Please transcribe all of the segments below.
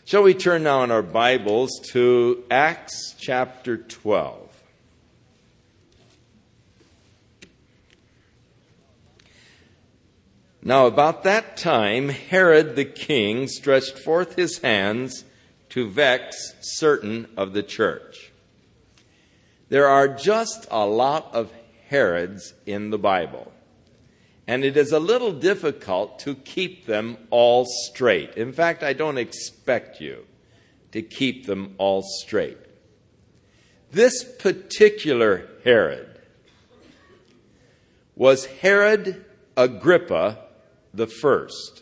Shall we turn now in our Bibles to Acts chapter 12. Now about that time, Herod the king stretched forth his hands to vex certain of the church. There are just a lot of Herods in the Bible, and it is a little difficult to keep them all straight. In fact, I don't expect you to keep them all straight. This particular Herod was Herod Agrippa the first.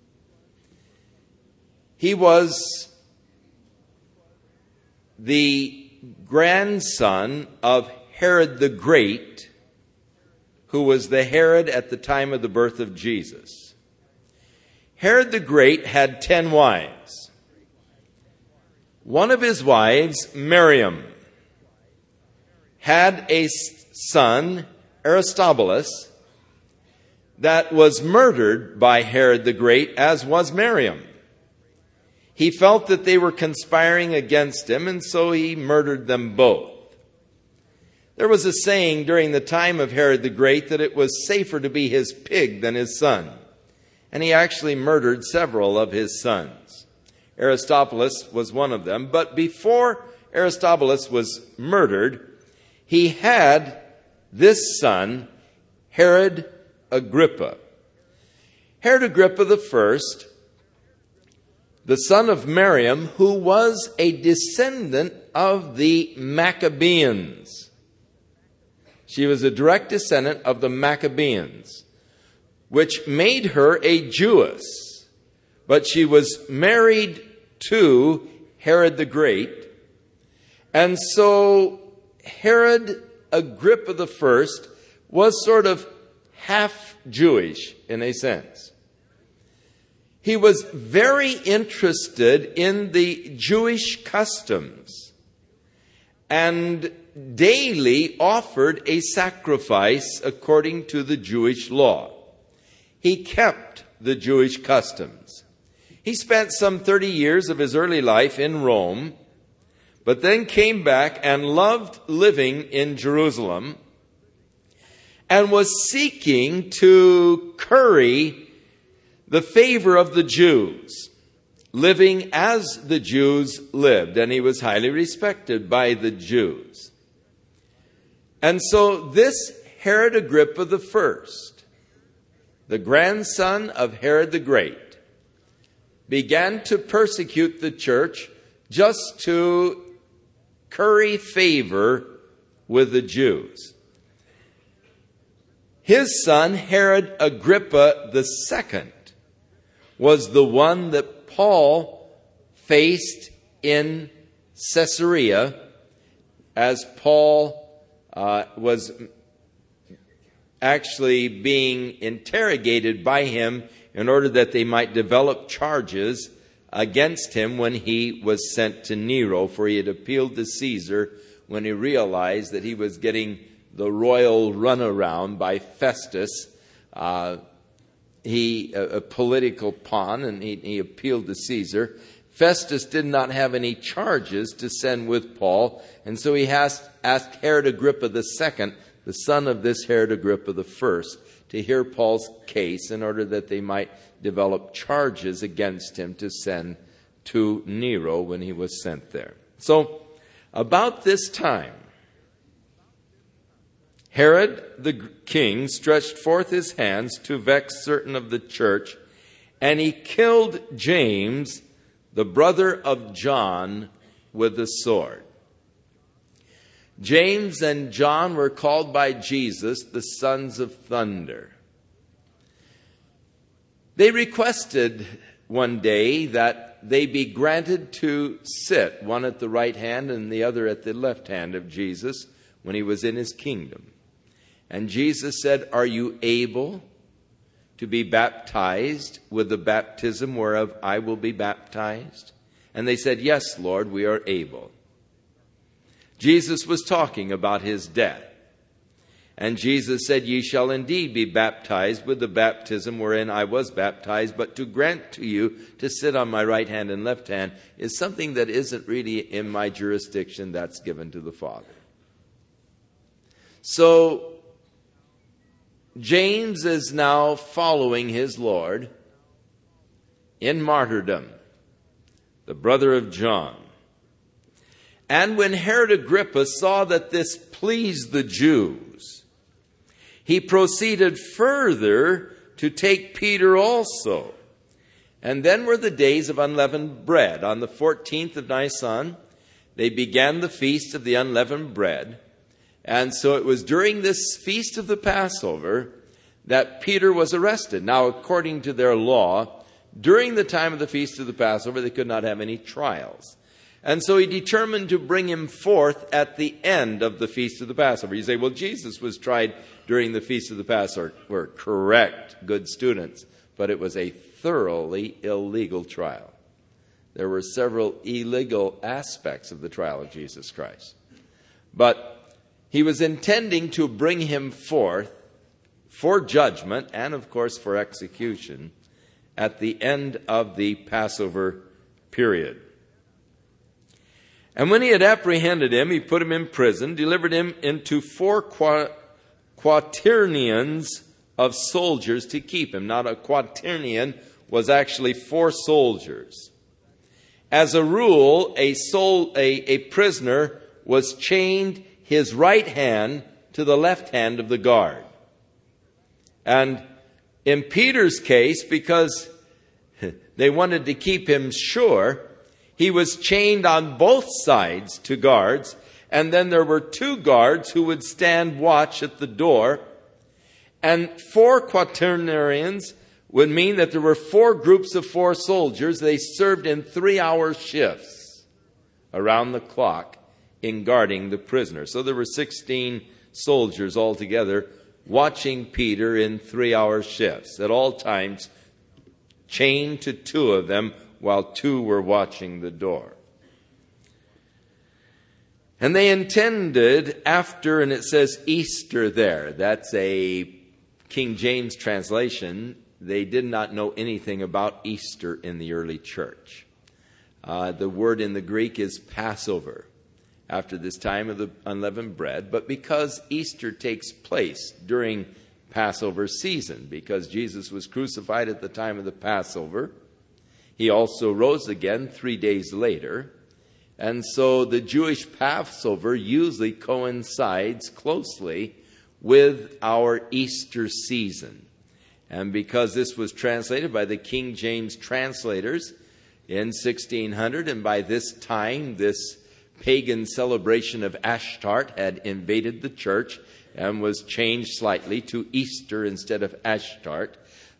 He was the grandson of Herod the Great, who was the Herod at the time of the birth of Jesus. Herod the Great had 10 wives. One of his wives, Miriam, had a son, Aristobulus, that was murdered by Herod the Great, as was Miriam. He felt that they were conspiring against him, and so he murdered them both. There was a saying during the time of Herod the Great that it was safer to be his pig than his son. And he actually murdered several of his sons. Aristobulus was one of them. But before Aristobulus was murdered, he had this son, Herod Agrippa. Herod Agrippa the first, the son of Miriam, who was a descendant of the Maccabeans. She was a direct descendant of the Maccabeans, which made her a Jewess. But she was married to Herod the Great. And so Herod Agrippa the first was sort of half Jewish in a sense. He was very interested in the Jewish customs and daily offered a sacrifice according to the Jewish law. He kept the Jewish customs. He spent some 30 years of his early life in Rome, but then came back and loved living in Jerusalem and was seeking to curry the favor of the Jews, living as the Jews lived, and he was highly respected by the Jews. And so this Herod Agrippa the first, the grandson of Herod the Great, began to persecute the church just to curry favor with the Jews. His son, Herod Agrippa the second, was the one that Paul faced in Caesarea as Paul was actually being interrogated by him in order that they might develop charges against him when he was sent to Nero, for he had appealed to Caesar when he realized that he was getting the royal runaround by Festus, a political pawn, and he appealed to Caesar. Festus did not have any charges to send with Paul, and so he asked Herod Agrippa II, the son of this Herod Agrippa I, to hear Paul's case in order that they might develop charges against him to send to Nero when he was sent there. So, about this time, Herod the king stretched forth his hands to vex certain of the church, and he killed James, the brother of John, with a sword. James and John were called by Jesus the sons of thunder. They requested one day that they be granted to sit, one at the right hand and the other at the left hand of Jesus when he was in his kingdom. And Jesus said, "Are you able to be baptized with the baptism whereof I will be baptized?" And they said, "Yes, Lord, we are able." Jesus was talking about his death. And Jesus said, "Ye shall indeed be baptized with the baptism wherein I was baptized, but to grant to you to sit on my right hand and left hand is something that isn't really in my jurisdiction. That's given to the Father." So James is now following his Lord in martyrdom, the brother of John. And when Herod Agrippa saw that this pleased the Jews, he proceeded further to take Peter also. And then were the days of unleavened bread. On the 14th of Nisan, they began the feast of the unleavened bread. And so it was during this feast of the Passover that Peter was arrested. Now, according to their law, during the time of the feast of the Passover, they could not have any trials. And so he determined to bring him forth at the end of the feast of the Passover. You say, well, Jesus was tried during the feast of the Passover. We're correct, good students. But it was a thoroughly illegal trial. There were several illegal aspects of the trial of Jesus Christ. But he was intending to bring him forth for judgment and, of course, for execution at the end of the Passover period. And when he had apprehended him, he put him in prison, delivered him into 4 quaternions of soldiers to keep him. Now, a quaternion was actually 4 soldiers. As a rule, a prisoner was chained his right hand to the left hand of the guard. And in Peter's case, because they wanted to keep him sure, he was chained on both sides to guards, and then there were 2 guards who would stand watch at the door. And 4 quaternarians would mean that there were 4 groups of 4 soldiers. They served in 3-hour shifts around the clock in guarding the prisoner. So there were 16 soldiers altogether watching Peter in 3-hour shifts, at all times chained to 2 of them while 2 were watching the door. And they intended after, and it says Easter there, that's a King James translation. They did not know anything about Easter in the early church. The word in the Greek is Passover, after this time of the unleavened bread. But because Easter takes place during Passover season, because Jesus was crucified at the time of the Passover, he also rose again 3 days later. And so the Jewish Passover usually coincides closely with our Easter season. And because this was translated by the King James translators in 1600, and by this time this pagan celebration of Ashtart had invaded the church and was changed slightly to Easter instead of Ashtart,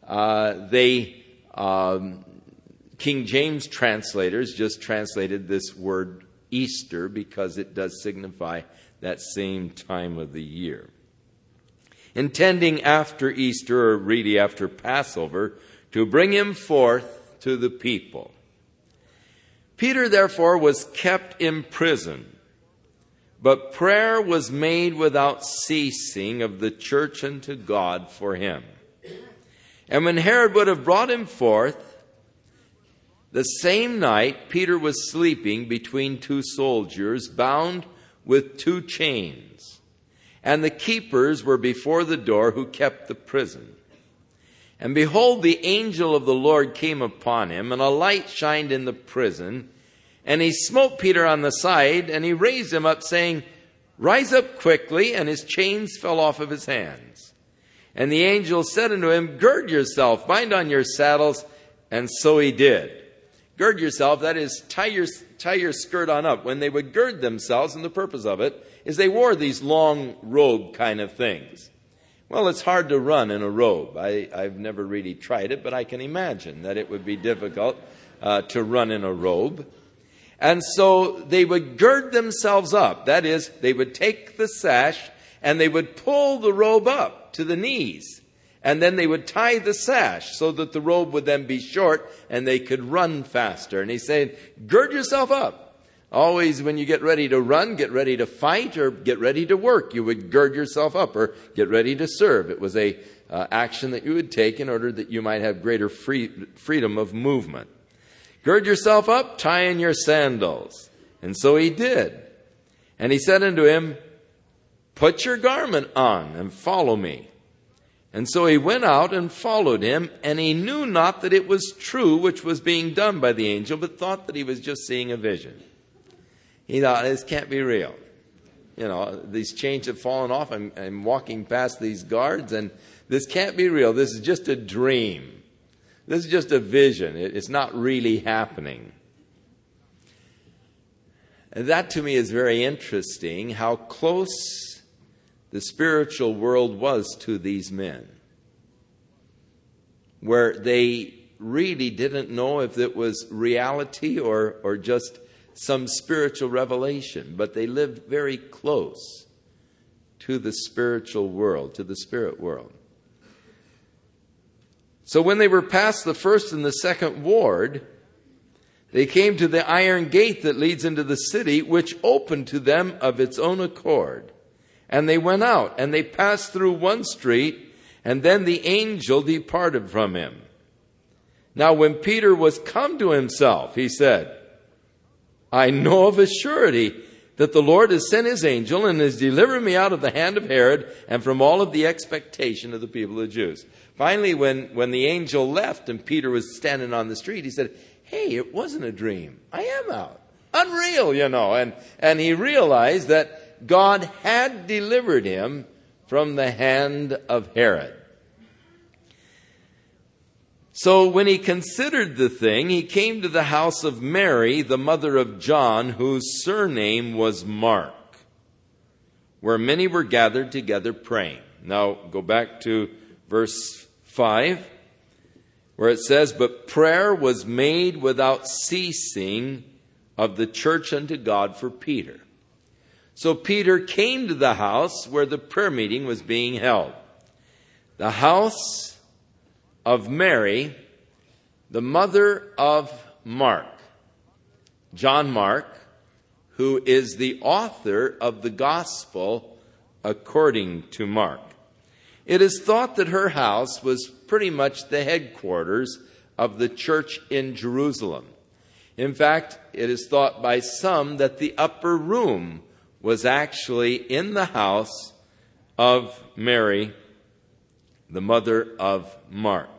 King James translators just translated this word Easter because it does signify that same time of the year. Intending after Easter, or really after Passover, to bring him forth to the people. Peter, therefore, was kept in prison, but prayer was made without ceasing of the church unto God for him. And when Herod would have brought him forth, the same night Peter was sleeping between 2 soldiers, bound with 2 chains. And the keepers were before the door who kept the prison. And behold, the angel of the Lord came upon him, and a light shined in the prison. And he smote Peter on the side, and he raised him up, saying, Rise up quickly. And his chains fell off of his hands. And the angel said unto him, Gird yourself, bind on your saddles. And so he did. Gird yourself, that is, tie your skirt on up. When they would gird themselves, and the purpose of it is they wore these long robe kind of things. Well, it's hard to run in a robe. I've never really tried it, but I can imagine that it would be difficult to run in a robe. And so they would gird themselves up. That is, they would take the sash and they would pull the robe up to the knees. And then they would tie the sash so that the robe would then be short and they could run faster. And he said, gird yourself up. Always when you get ready to run, get ready to fight, or get ready to work, you would gird yourself up or get ready to serve. It was a action that you would take in order that you might have greater freedom of movement. Gird yourself up, tie in your sandals. And so he did. And he said unto him, put your garment on and follow me. And so he went out and followed him, and he knew not that it was true which was being done by the angel, but thought that he was just seeing a vision. He thought, this can't be real. You know, these chains have fallen off. I'm walking past these guards, and this can't be real. This is just a dream. This is just a vision. It's not really happening. And that to me is very interesting, how close the spiritual world was to these men, where they really didn't know if it was reality or just some spiritual revelation, but they lived very close to the spiritual world, to the spirit world. So when they were past the first and the second ward, they came to the iron gate that leads into the city, which opened to them of its own accord. And they went out, and they passed through one street, and then the angel departed from him. Now when Peter was come to himself, he said, I know of a surety that the Lord has sent his angel and has delivered me out of the hand of Herod and from all of the expectation of the people of the Jews. Finally, when the angel left and Peter was standing on the street, he said, hey, it wasn't a dream. I am out. Unreal, you know. And he realized that God had delivered him from the hand of Herod. So when he considered the thing, he came to the house of Mary, the mother of John, whose surname was Mark, where many were gathered together praying. Now go back to verse 5, where it says, but prayer was made without ceasing of the church unto God for Peter. So Peter came to the house where the prayer meeting was being held. The house of Mary, the mother of Mark, John Mark, who is the author of the gospel according to Mark. It is thought that her house was pretty much the headquarters of the church in Jerusalem. In fact, it is thought by some that the upper room was actually in the house of Mary, the mother of Mark.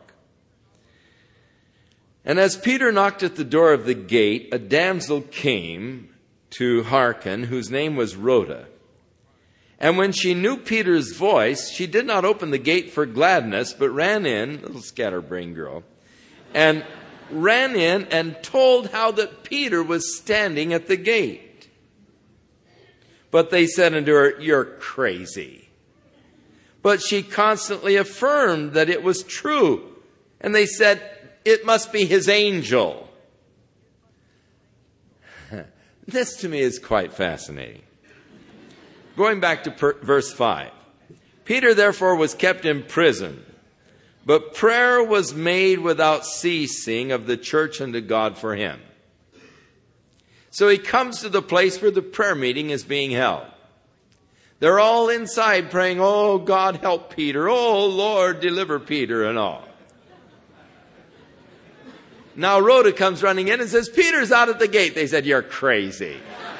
And as Peter knocked at the door of the gate, a damsel came to hearken, whose name was Rhoda. And when she knew Peter's voice, she did not open the gate for gladness, but ran in, little scatterbrain girl, and ran in and told how that Peter was standing at the gate. But they said unto her, you're crazy. But she constantly affirmed that it was true. And they said, it must be his angel. This to me is quite fascinating. Going back to verse 5. Peter therefore was kept in prison, but prayer was made without ceasing of the church unto God for him. So he comes to the place where the prayer meeting is being held. They're all inside praying, oh God, help Peter. Oh Lord, deliver Peter and all. Now Rhoda comes running in and says, Peter's out at the gate. They said, you're crazy.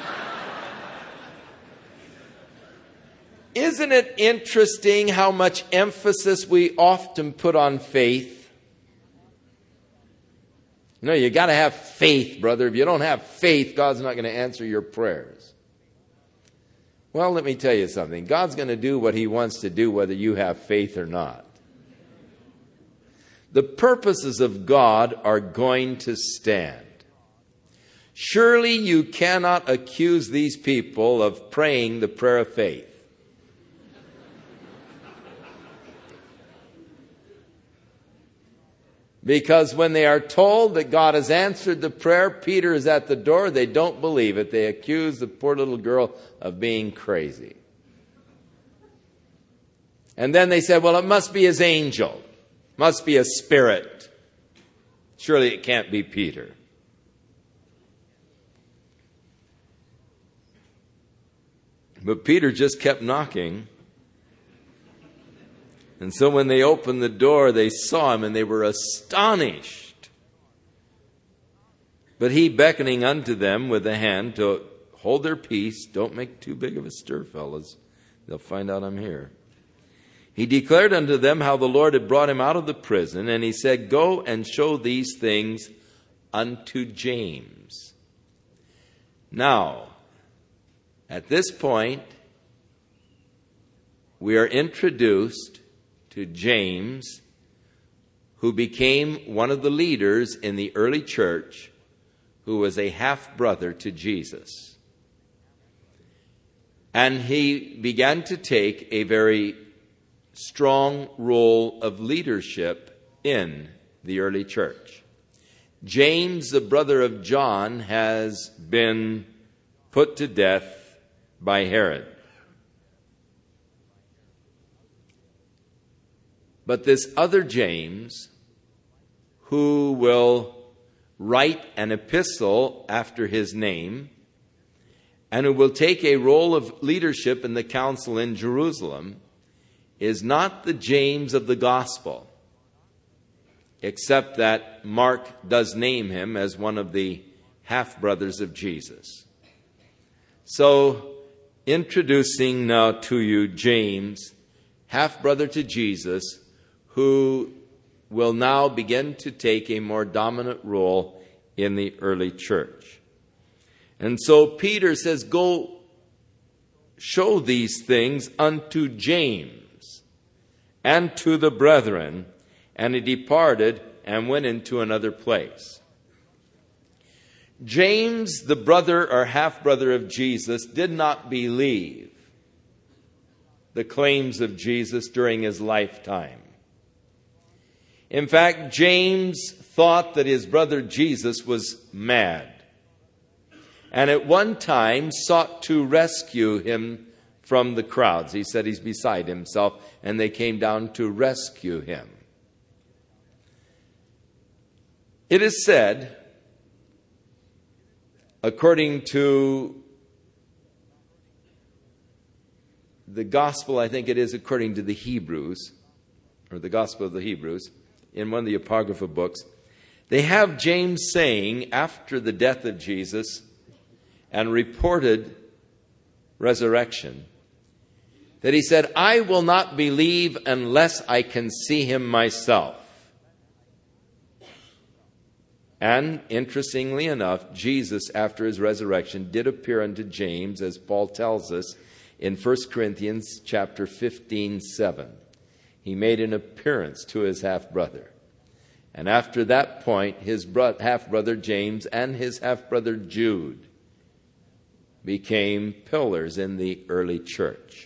Isn't it interesting how much emphasis we often put on faith? No, you got to have faith, brother. If you don't have faith, God's not going to answer your prayers. Well, let me tell you something. God's going to do what he wants to do whether you have faith or not. The purposes of God are going to stand. Surely you cannot accuse these people of praying the prayer of faith. Because when they are told that God has answered the prayer, Peter is at the door, they don't believe it. They accuse the poor little girl of being crazy. And then they said, well, it must be his angel. Must be a spirit. Surely it can't be Peter. But Peter just kept knocking. And so when they opened the door, they saw him and they were astonished. But he, beckoning unto them with a hand to hold their peace, don't make too big of a stir, fellas. They'll find out I'm here. He declared unto them how the Lord had brought him out of the prison, and he said, Go and show these things unto James. Now, at this point, we are introduced to James, who became one of the leaders in the early church, who was a half-brother to Jesus. And he began to take a very strong role of leadership in the early church. James, the brother of John, has been put to death by Herod. But this other James, who will write an epistle after his name, and who will take a role of leadership in the council in Jerusalem, is not the James of the gospel, except that Mark does name him as one of the half-brothers of Jesus. So, introducing now to you James, half-brother to Jesus, who will now begin to take a more dominant role in the early church. And so Peter says, Go show these things unto James and to the brethren. And he departed and went into another place. James, the brother or half-brother of Jesus, did not believe the claims of Jesus during his lifetime. In fact, James thought that his brother Jesus was mad, and at one time sought to rescue him from the crowds. He said he's beside himself, and they came down to rescue him. It is said, according to the gospel, I think it is according to the Hebrews, or the gospel of the Hebrews, in one of the Apocrypha books, they have James saying after the death of Jesus and reported resurrection, that he said, I will not believe unless I can see him myself. And interestingly enough, Jesus, after his resurrection, did appear unto James, as Paul tells us in 1 Corinthians chapter 15:7. He made an appearance to his half-brother. And after that point, his half-brother James and his half-brother Jude became pillars in the early church.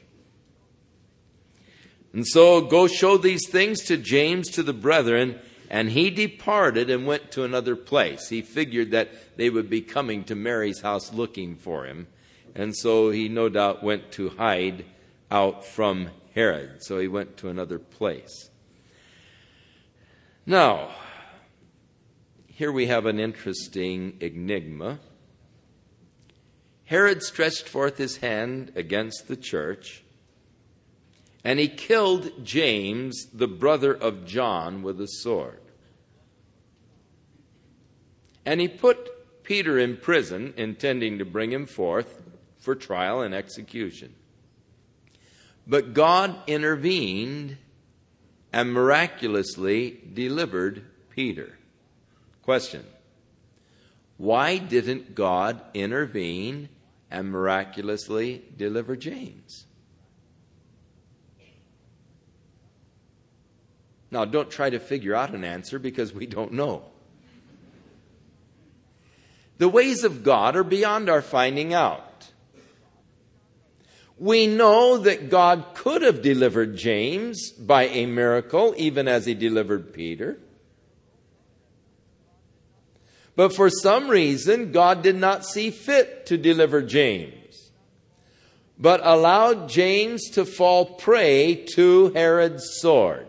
And so, go show these things to James, to the brethren, and he departed and went to another place. He figured that they would be coming to Mary's house looking for him. And so he no doubt went to hide out from Herod. So he went to another place. Now, here we have an interesting enigma. Herod stretched forth his hand against the church, and he killed James, the brother of John, with a sword. And he put Peter in prison, intending to bring him forth for trial and execution. But God intervened and miraculously delivered Peter. Question: why didn't God intervene and miraculously deliver James? Now, don't try to figure out an answer, because we don't know. The ways of God are beyond our finding out. We know that God could have delivered James by a miracle, even as he delivered Peter. But for some reason, God did not see fit to deliver James, but allowed James to fall prey to Herod's sword.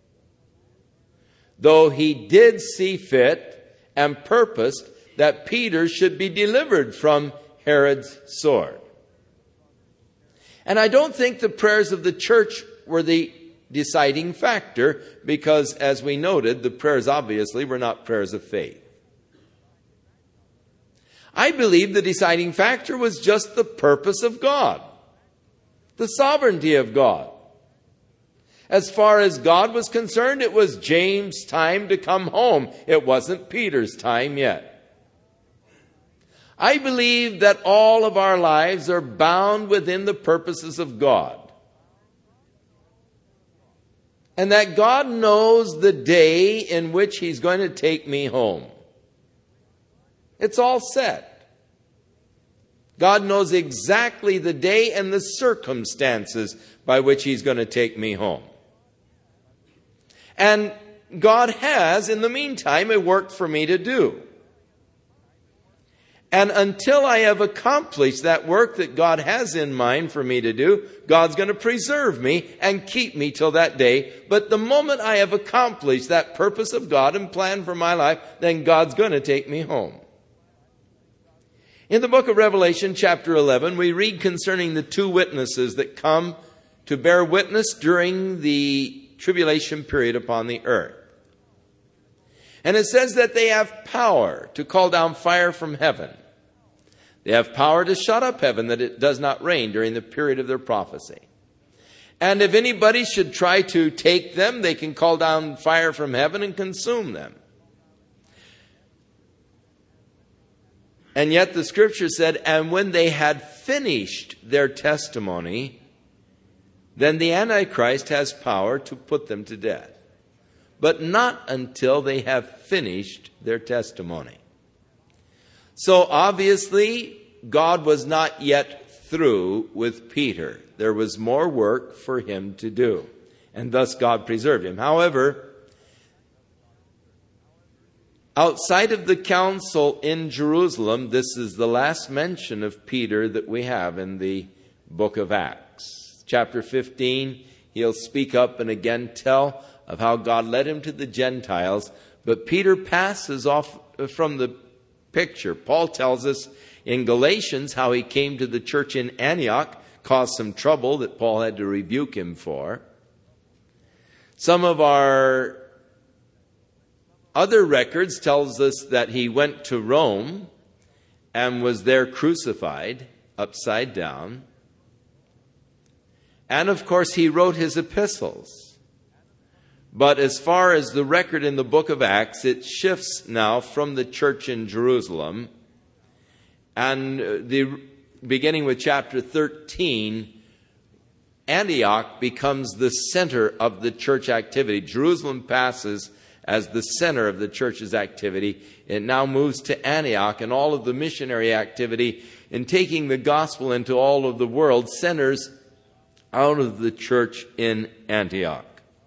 Though he did see fit and purposed that Peter should be delivered from Herod's sword. And I don't think the prayers of the church were the deciding factor, because, as we noted, the prayers obviously were not prayers of faith. I believe the deciding factor was just the purpose of God, the sovereignty of God. As far as God was concerned, it was James' time to come home. It wasn't Peter's time yet. I believe that all of our lives are bound within the purposes of God, and that God knows the day in which He's going to take me home. It's all set. God knows exactly the day and the circumstances by which He's going to take me home. And God has, in the meantime, a work for me to do. And until I have accomplished that work that God has in mind for me to do, God's going to preserve me and keep me till that day. But the moment I have accomplished that purpose of God and plan for my life, then God's going to take me home. In the book of Revelation, chapter 11, we read concerning the two witnesses that come to bear witness during the tribulation period upon the earth. And it says that they have power to call down fire from heaven. They have power to shut up heaven, that it does not rain during the period of their prophecy. And if anybody should try to take them, they can call down fire from heaven and consume them. And yet the scripture said, and when they had finished their testimony, then the Antichrist has power to put them to death. But not until they have finished their testimony. So obviously, God was not yet through with Peter. There was more work for him to do. And thus God preserved him. However, outside of the council in Jerusalem, this is the last mention of Peter that we have in the book of Acts. Chapter 15, he'll speak up and again tell of how God led him to the Gentiles. But Peter passes off from the picture. Paul tells us in Galatians how he came to the church in Antioch, caused some trouble that Paul had to rebuke him for. Some of our other records tells us that he went to Rome and was there crucified upside down. And of course, he wrote his epistles. But as far as the record in the book of Acts, it shifts now from the church in Jerusalem. And beginning with chapter 13, Antioch becomes the center of the church activity. Jerusalem passes as the center of the church's activity. It now moves to Antioch, and all of the missionary activity in taking the gospel into all of the world centers out of the church in Antioch.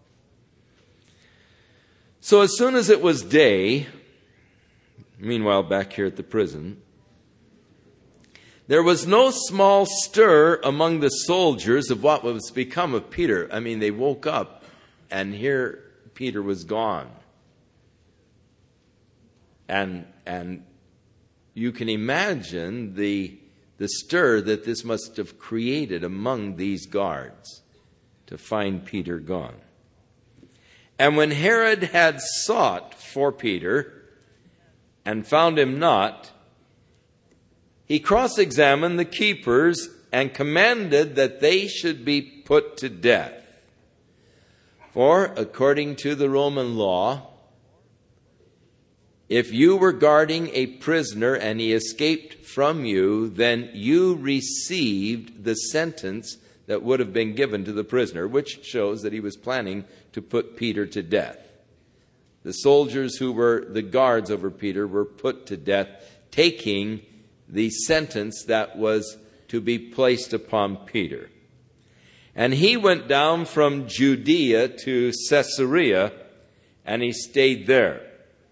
So as soon as it was day, meanwhile back here at the prison, there was no small stir among the soldiers of what was become of Peter. I mean, they woke up and here Peter was gone. And you can imagine the stir that this must have created among these guards to find Peter gone. And when Herod had sought for Peter and found him not, he cross-examined the keepers and commanded that they should be put to death. For, according to the Roman law, if you were guarding a prisoner and he escaped from you, then you received the sentence that would have been given to the prisoner, which shows that he was planning to put Peter to death. The soldiers who were the guards over Peter were put to death, taking the sentence that was to be placed upon Peter. And he went down from Judea to Caesarea, and he stayed there.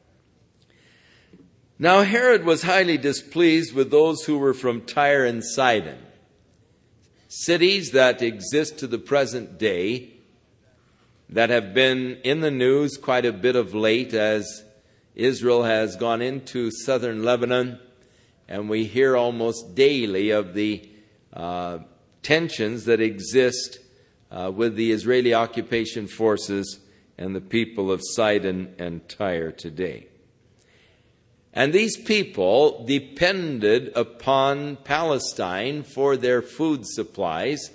Now Herod was highly displeased with those who were from Tyre and Sidon, cities that exist to the present day, that have been in the news quite a bit of late as Israel has gone into southern Lebanon, and we hear almost daily of the tensions that exist with the Israeli occupation forces and the people of Sidon and Tyre today. And these people depended upon Palestine for their food supplies.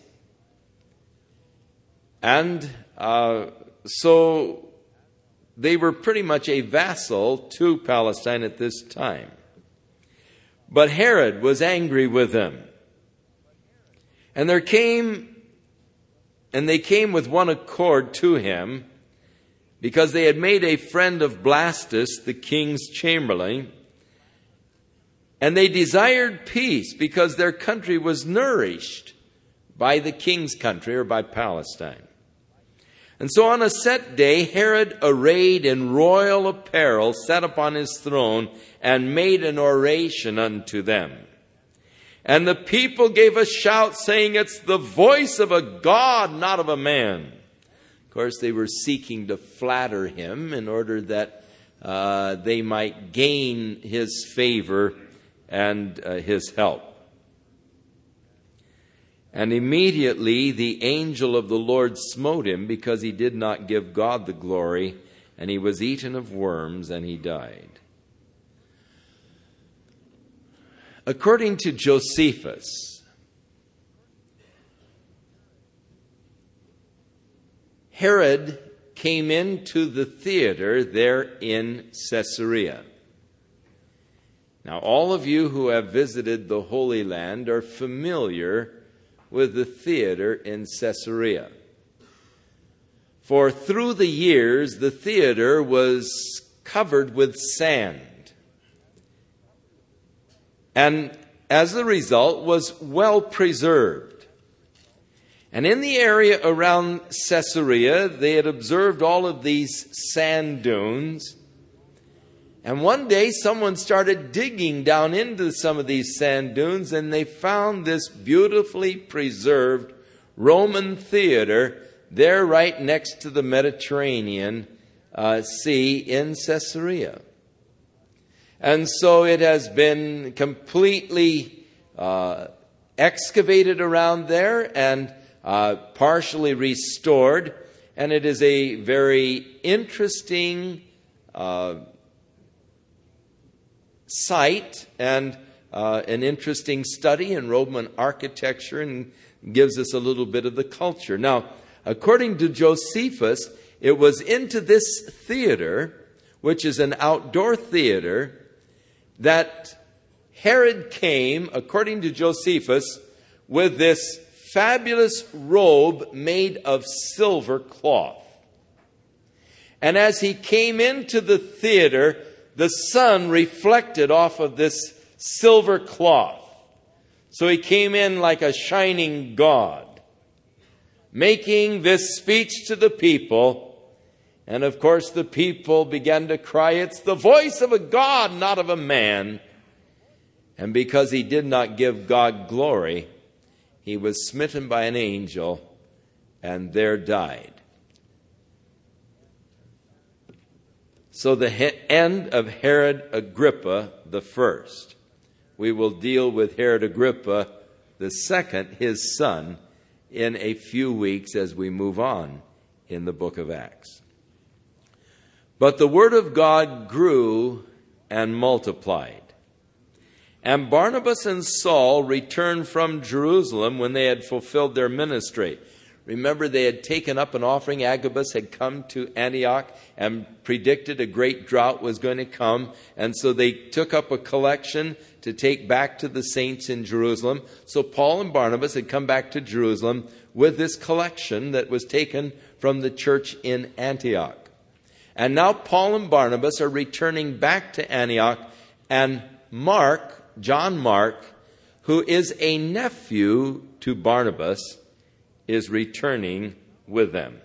And so they were pretty much a vassal to Palestine at this time. But Herod was angry with them. And they came with one accord to him, because they had made a friend of Blastus, the king's chamberlain, and they desired peace because their country was nourished by the king's country, or by Palestine. And so on a set day, Herod, arrayed in royal apparel, sat upon his throne and made an oration unto them. And the people gave a shout, saying, "It's the voice of a God, not of a man." Of course, they were seeking to flatter him in order that they might gain his favor and his help. And immediately the angel of the Lord smote him, because he did not give God the glory, and he was eaten of worms, and he died. According to Josephus, Herod came into the theater there in Caesarea. Now, all of you who have visited the Holy Land are familiar with the theater in Caesarea. For through the years, the theater was covered with sand, and as a result was well preserved. And in the area around Caesarea, they had observed all of these sand dunes. And one day someone started digging down into some of these sand dunes, and they found this beautifully preserved Roman theater there right next to the Mediterranean Sea in Caesarea. And so it has been completely excavated around there and partially restored. And it is a very interesting site and an interesting study in Roman architecture, and gives us a little bit of the culture. Now, according to Josephus, it was into this theater, which is an outdoor theater, that Herod came, according to Josephus, with this fabulous robe made of silver cloth. And as he came into the theater, the sun reflected off of this silver cloth. So he came in like a shining god, making this speech to the people. And of course the people began to cry, "It's the voice of a God, not of a man." And because he did not give God glory, he was smitten by an angel and there died. So the end of Herod Agrippa the first. We will deal with Herod Agrippa the second, his son, in a few weeks as we move on in the book of Acts. But the word of God grew and multiplied. And Barnabas and Saul returned from Jerusalem when they had fulfilled their ministry. Remember, they had taken up an offering. Agabus had come to Antioch and predicted a great drought was going to come. And so they took up a collection to take back to the saints in Jerusalem. So Paul and Barnabas had come back to Jerusalem with this collection that was taken from the church in Antioch. And now Paul and Barnabas are returning back to Antioch. And Mark, John Mark, who is a nephew to Barnabas, is returning with them.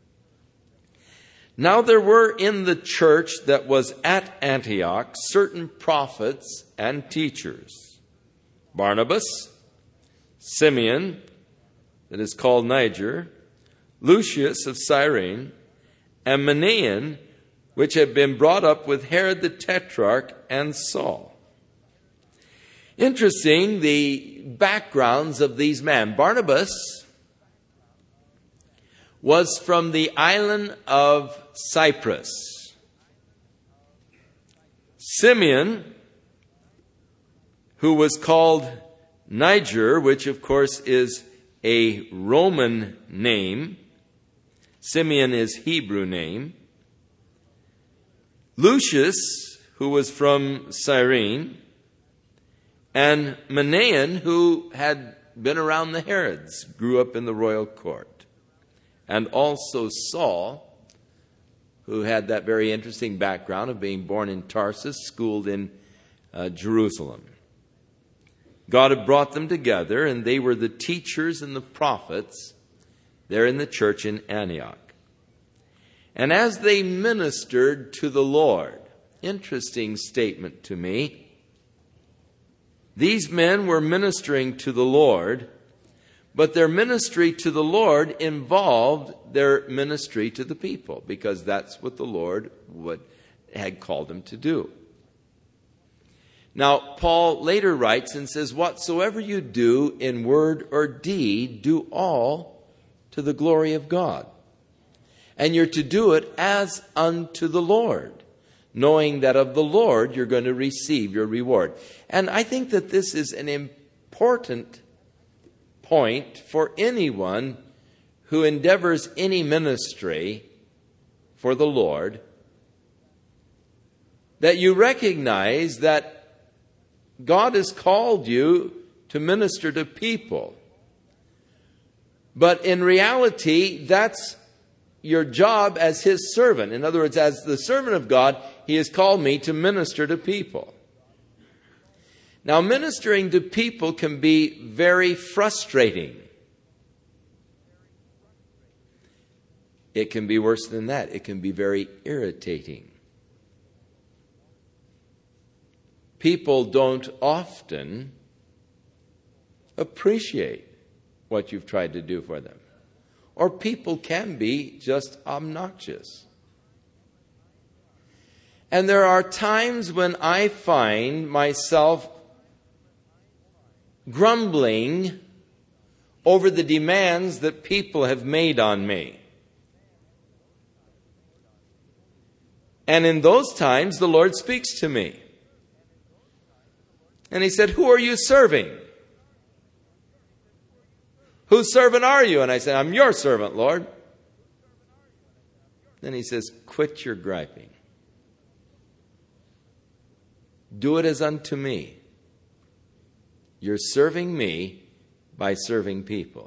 Now there were in the church that was at Antioch certain prophets and teachers: Barnabas, Simeon, that is called Niger, Lucius of Cyrene, and Manaen, which had been brought up with Herod the Tetrarch and Saul. Interesting, the backgrounds of these men. Barnabas was from the island of Cyprus. Simeon, who was called Niger, which of course is a Roman name. Simeon is Hebrew name. Lucius, who was from Cyrene, and Manaen, who had been around the Herods, grew up in the royal court. And also Saul, who had that very interesting background of being born in Tarsus, schooled in Jerusalem. God had brought them together, and they were the teachers and the prophets there in the church in Antioch. And as they ministered to the Lord, interesting statement to me, these men were ministering to the Lord, but their ministry to the Lord involved their ministry to the people, because that's what the Lord had called them to do. Now, Paul later writes and says, "Whatsoever you do in word or deed, do all to the glory of God. And you're to do it as unto the Lord, knowing that of the Lord you're going to receive your reward." And I think that this is an important point for anyone who endeavors any ministry for the Lord, that you recognize that God has called you to minister to people. But in reality, that's your job as His servant. In other words, as the servant of God, He has called me to minister to people. Now, ministering to people can be very frustrating. It can be worse than that. It can be very irritating. People don't often appreciate what you've tried to do for them. Or people can be just obnoxious. And there are times when I find myself grumbling over the demands that people have made on me. And in those times, the Lord speaks to me. And He said, "Who are you serving? Whose servant are you?" And I said, "I'm your servant, Lord." Then He says, "Quit your griping. Do it as unto me. You're serving me by serving people."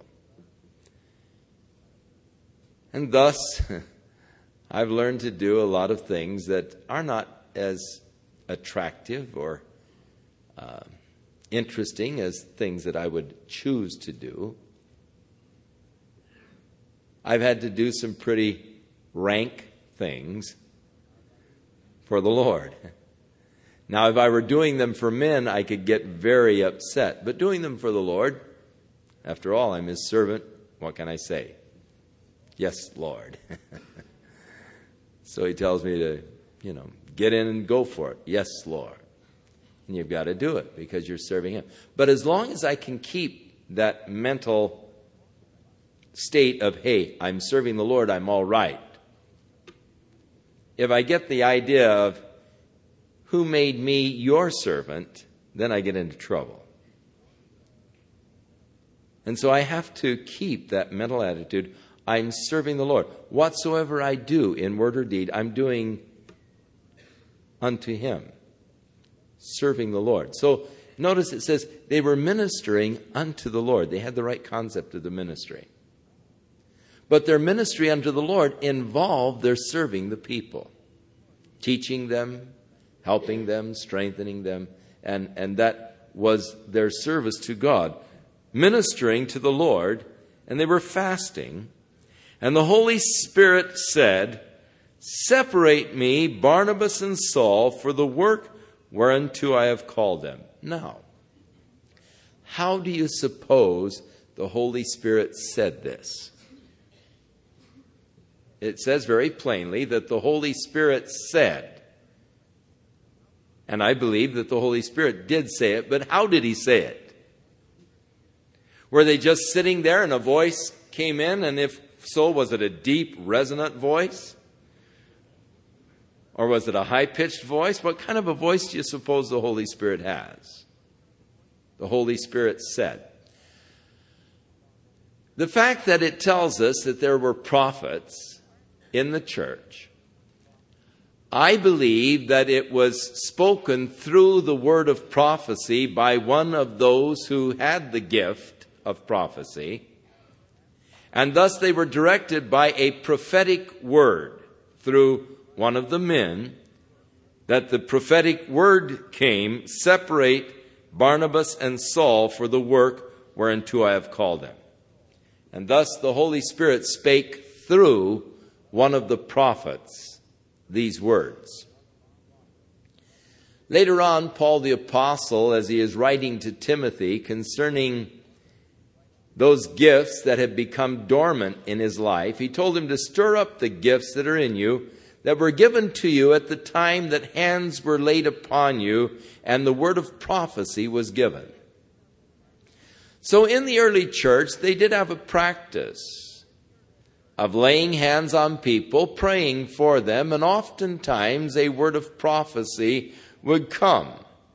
And thus, I've learned to do a lot of things that are not as attractive or interesting as things that I would choose to do. I've had to do some pretty rank things for the Lord. Now, if I were doing them for men, I could get very upset. But doing them for the Lord, after all, I'm His servant. What can I say? Yes, Lord. So He tells me to, get in and go for it. Yes, Lord. And you've got to do it because you're serving Him. But as long as I can keep that mental state of, hey, I'm serving the Lord, I'm all right. If I get the idea of, who made me your servant, then I get into trouble. And so I have to keep that mental attitude. I'm serving the Lord. Whatsoever I do in word or deed, I'm doing unto Him. Serving the Lord. So notice it says they were ministering unto the Lord. They had the right concept of the ministry. But their ministry unto the Lord involved their serving the people. Teaching them, helping them, strengthening them. And that was their service to God. Ministering to the Lord. And they were fasting. And the Holy Spirit said, "Separate me, Barnabas and Saul, for the work whereunto I have called them." Now, how do you suppose the Holy Spirit said this? It says very plainly that the Holy Spirit said. And I believe that the Holy Spirit did say it, but how did he say it? Were they just sitting there and a voice came in, and if so, was it a deep, resonant voice? Or was it a high-pitched voice? What kind of a voice do you suppose the Holy Spirit has? The Holy Spirit said. The fact that it tells us that there were prophets in the church, I believe that it was spoken through the word of prophecy by one of those who had the gift of prophecy, and thus they were directed by a prophetic word through one of the men, that the prophetic word came, separate Barnabas and Saul for the work whereunto I have called them. And thus the Holy Spirit spake through one of the prophets these words. Later on, Paul the Apostle, as he is writing to Timothy concerning those gifts that had become dormant in his life, he told him to stir up the gifts that are in you, that were given to you at the time that hands were laid upon you and the word of prophecy was given. So in the early church, they did have a practice of laying hands on people, praying for them, and oftentimes a word of prophecy would come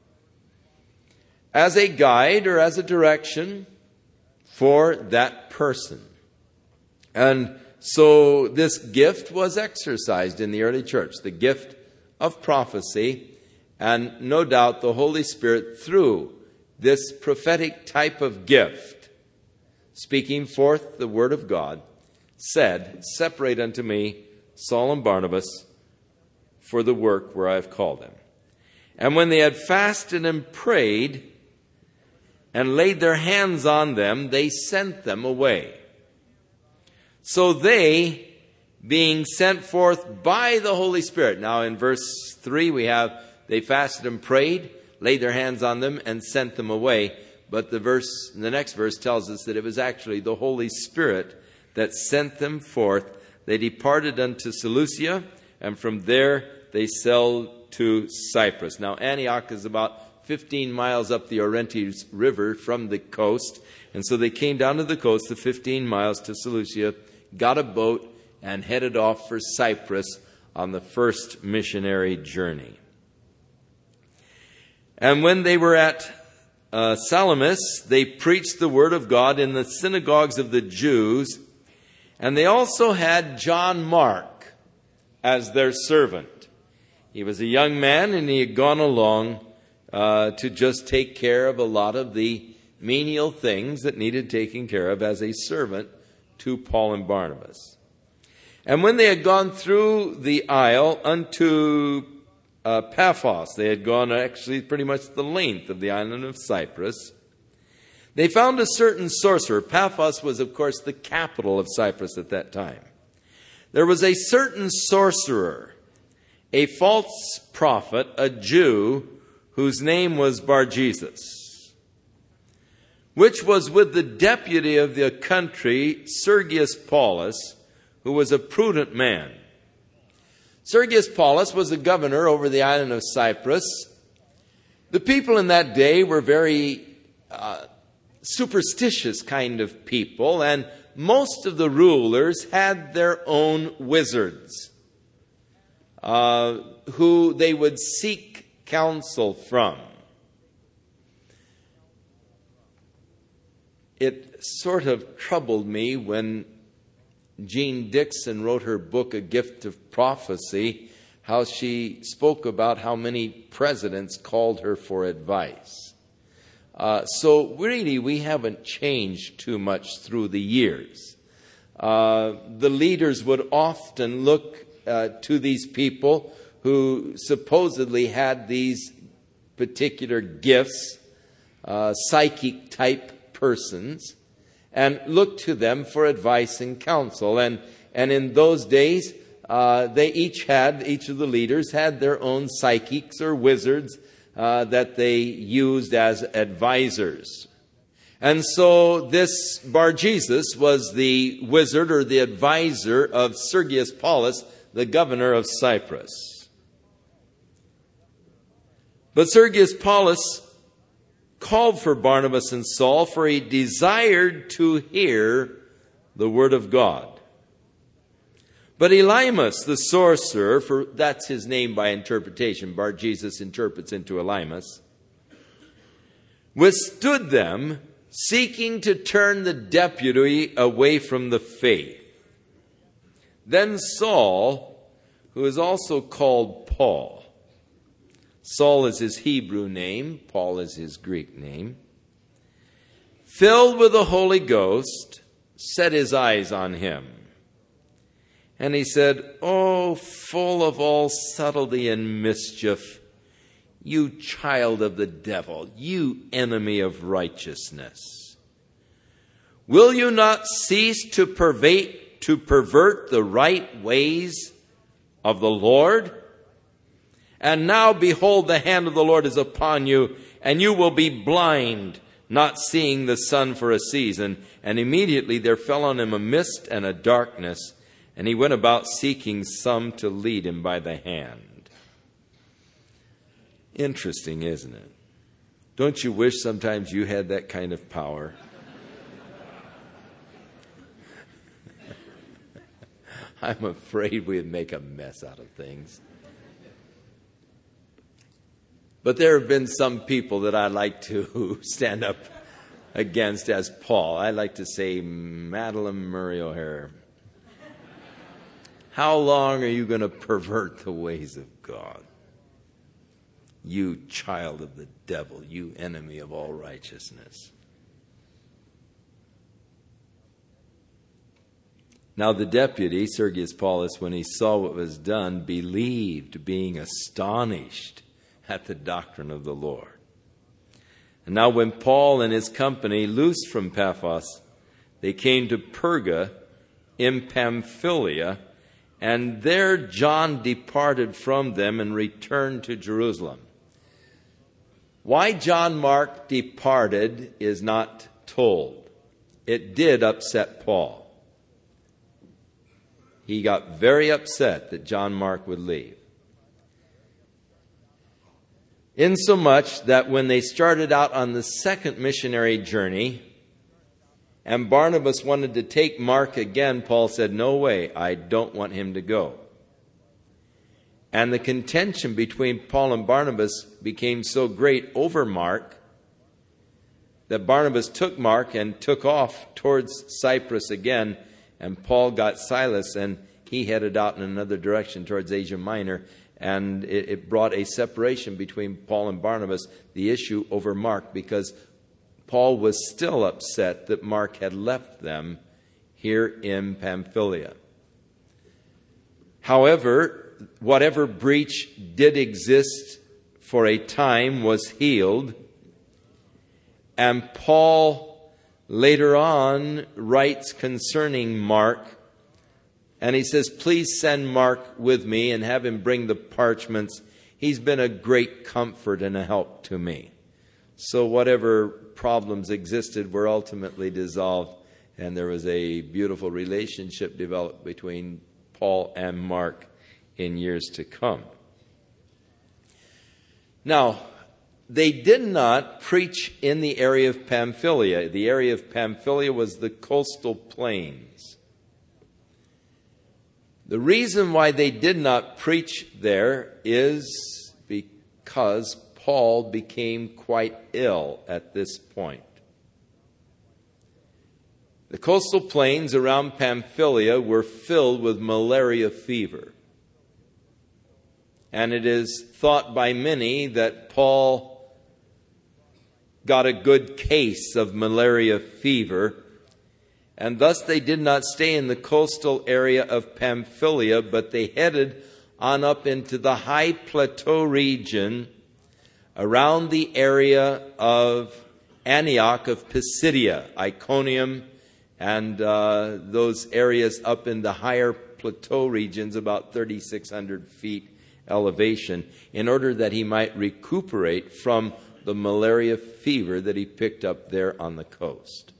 as a guide or as a direction for that person. And so this gift was exercised in the early church, the gift of prophecy, and no doubt the Holy Spirit, through this prophetic type of gift, speaking forth the word of God, said, separate unto me Saul and Barnabas for the work where I have called them. And when they had fasted and prayed and laid their hands on them, they sent them away. So they, being sent forth by the Holy Spirit. Now in verse 3 we have, they fasted and prayed, laid their hands on them, and sent them away. But the next verse tells us that it was actually the Holy Spirit that sent them forth. They departed unto Seleucia, and from there they sailed to Cyprus. Now Antioch is about 15 miles up the Orontes River from the coast. And so they came down to the coast, the 15 miles to Seleucia, got a boat, and headed off for Cyprus on the first missionary journey. And when they were at Salamis, they preached the word of God in the synagogues of the Jews, and they also had John Mark as their servant. He was a young man, and he had gone along to just take care of a lot of the menial things that needed taking care of as a servant to Paul and Barnabas. And when they had gone through the isle unto Paphos, they had gone actually pretty much the length of the island of Cyprus, they found a certain sorcerer. Paphos was, of course, the capital of Cyprus at that time. There was a certain sorcerer, a false prophet, a Jew, whose name was Bar-Jesus, which was with the deputy of the country, Sergius Paulus, who was a prudent man. Sergius Paulus was the governor over the island of Cyprus. The people in that day were very superstitious kind of people, and most of the rulers had their own wizards who they would seek counsel from. It sort of troubled me when Jean Dixon wrote her book, A Gift of Prophecy, how she spoke about how many presidents called her for advice. So really, we haven't changed too much through the years. The leaders would often look to these people who supposedly had these particular gifts, psychic type persons, and look to them for advice and counsel. And in those days, each of the leaders had their own psychics or wizards that they used as advisors. And so this Bar-Jesus was the wizard or the advisor of Sergius Paulus, the governor of Cyprus. But Sergius Paulus called for Barnabas and Saul, for he desired to hear the word of God. But Elymas, the sorcerer, for that's his name by interpretation, Bar-Jesus interprets into Elymas, withstood them, seeking to turn the deputy away from the faith. Then Saul, who is also called Paul, Saul is his Hebrew name, Paul is his Greek name, filled with the Holy Ghost, set his eyes on him. And he said, "O full of all subtlety and mischief, you child of the devil, you enemy of righteousness, will you not cease to pervert the right ways of the Lord? And now behold, the hand of the Lord is upon you, and you will be blind, not seeing the sun for a season." And immediately there fell on him a mist and a darkness, and he went about seeking some to lead him by the hand. Interesting, isn't it? Don't you wish sometimes you had that kind of power? I'm afraid we'd make a mess out of things. But there have been some people that I like to stand up against as Paul. I like to say, Madeline Murray O'Hara, how long are you going to pervert the ways of God? You child of the devil, you enemy of all righteousness. Now the deputy, Sergius Paulus, when he saw what was done, believed, being astonished at the doctrine of the Lord. And now when Paul and his company loosed from Paphos, they came to Perga in Pamphylia, and there John departed from them and returned to Jerusalem. Why John Mark departed is not told. It did upset Paul. He got very upset that John Mark would leave. Insomuch that when they started out on the second missionary journey, and Barnabas wanted to take Mark again, Paul said, "No way, I don't want him to go." And the contention between Paul and Barnabas became so great over Mark that Barnabas took Mark and took off towards Cyprus again, and Paul got Silas, and he headed out in another direction towards Asia Minor, and it brought a separation between Paul and Barnabas, the issue over Mark, because Paul was still upset that Mark had left them here in Pamphylia. However, whatever breach did exist for a time was healed, and Paul later on writes concerning Mark, and he says, "Please send Mark with me and have him bring the parchments. He's been a great comfort and a help to me." So whatever problems existed were ultimately dissolved, and there was a beautiful relationship developed between Paul and Mark in years to come. Now, they did not preach in the area of Pamphylia. The area of Pamphylia was the coastal plains. The reason why they did not preach there is because Paul became quite ill at this point. The coastal plains around Pamphylia were filled with malaria fever. And it is thought by many that Paul got a good case of malaria fever, and thus they did not stay in the coastal area of Pamphylia, but they headed on up into the high plateau region around the area of Antioch of Pisidia, Iconium, and those areas up in the higher plateau regions, about 3,600 feet elevation, in order that he might recuperate from the malaria fever that he picked up there on the coast.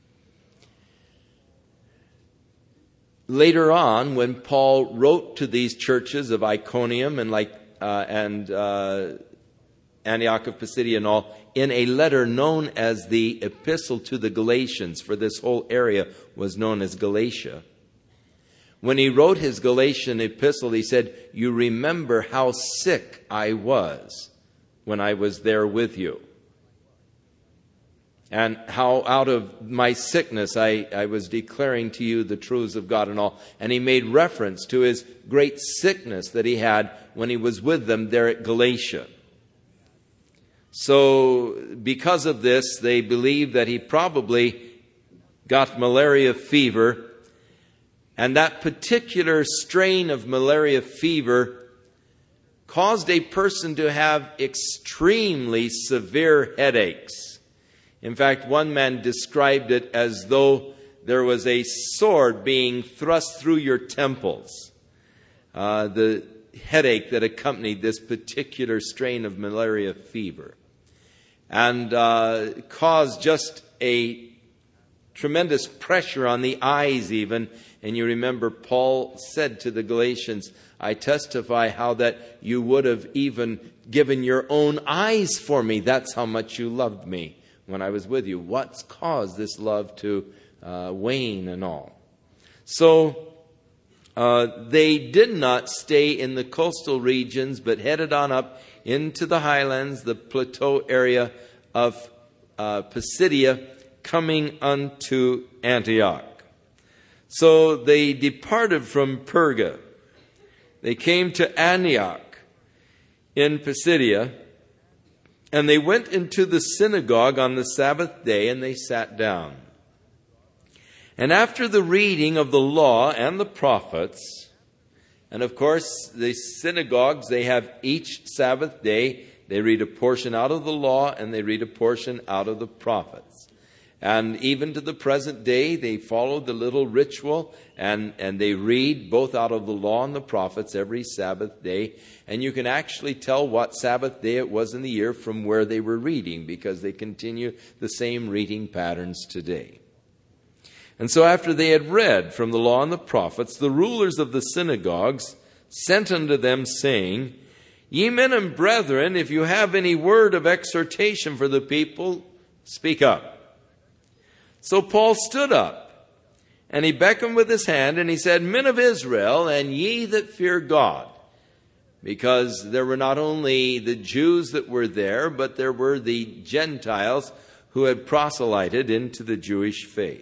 Later on, when Paul wrote to these churches of Iconium and Antioch of Pisidia and all, in a letter known as the Epistle to the Galatians, for this whole area was known as Galatia. When he wrote his Galatian epistle, he said, "You remember how sick I was when I was there with you, and how out of my sickness I was declaring to you the truths of God and all." And he made reference to his great sickness that he had when he was with them there at Galatia. So because of this, they believe that he probably got malaria fever. And that particular strain of malaria fever caused a person to have extremely severe headaches. In fact, one man described it as though there was a sword being thrust through your temples. The headache that accompanied this particular strain of malaria fever. And caused just a tremendous pressure on the eyes even. And you remember Paul said to the Galatians, "I testify how that you would have even given your own eyes for me. That's how much you loved me when I was with you." What's caused this love to wane and all? So they did not stay in the coastal regions, but headed on up into the highlands, the plateau area of Pisidia, coming unto Antioch. So they departed from Perga. They came to Antioch in Pisidia, and they went into the synagogue on the Sabbath day, and they sat down. And after the reading of the law and the prophets, and of course the synagogues, they have each Sabbath day, they read a portion out of the law and they read a portion out of the prophets. And even to the present day, they follow the little ritual and they read both out of the law and the prophets every Sabbath day. And you can actually tell what Sabbath day it was in the year from where they were reading, because they continue the same reading patterns today. And so after they had read from the law and the prophets, the rulers of the synagogues sent unto them, saying, "Ye men and brethren, if you have any word of exhortation for the people, speak up." So Paul stood up, and he beckoned with his hand, and he said, "Men of Israel, and ye that fear God," because there were not only the Jews that were there, but there were the Gentiles who had proselyted into the Jewish faith.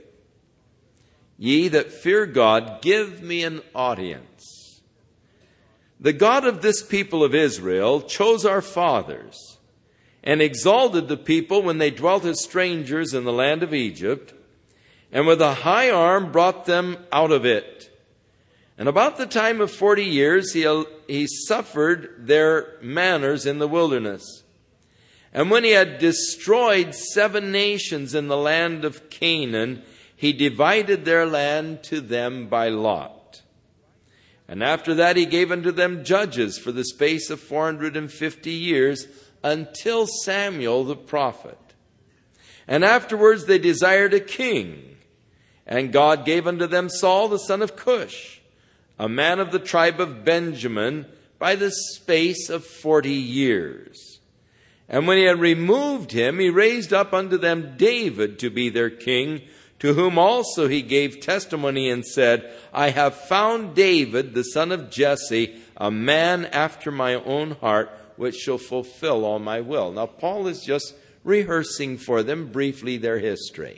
"Ye that fear God, give me an audience. The God of this people of Israel chose our fathers, and exalted the people when they dwelt as strangers in the land of Egypt, and with a high arm brought them out of it. And about the time of 40 years he suffered their manners in the wilderness. And when he had destroyed 7 nations in the land of Canaan, he divided their land to them by lot. And after that he gave unto them judges for the space of 450 years, until Samuel the prophet. And afterwards they desired a king, and God gave unto them Saul the son of Cush, a man of the tribe of Benjamin, by the space of 40 years. And when he had removed him, he raised up unto them David to be their king, to whom also he gave testimony and said, I have found David the son of Jesse, a man after my own heart, which shall fulfill all my will." Now, Paul is just rehearsing for them briefly their history.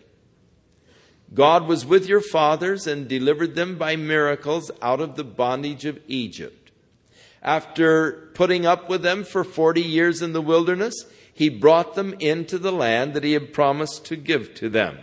God was with your fathers and delivered them by miracles out of the bondage of Egypt. After putting up with them for 40 years in the wilderness, he brought them into the land that he had promised to give to them.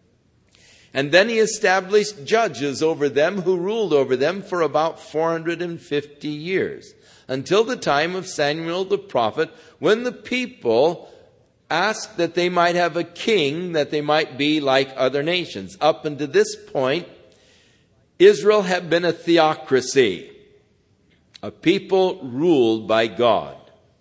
And then he established judges over them who ruled over them for about 450 years. Until the time of Samuel the prophet, when the people asked that they might have a king, that they might be like other nations. Up until this point, Israel had been a theocracy, a people ruled by God.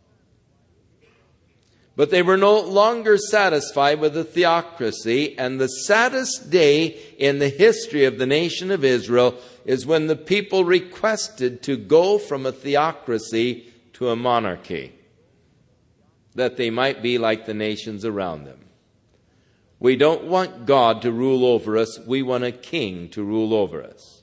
But they were no longer satisfied with the theocracy, and the saddest day in the history of the nation of Israel is when the people requested to go from a theocracy to a monarchy. that they might be like the nations around them. We don't want God to rule over us. We want a king to rule over us.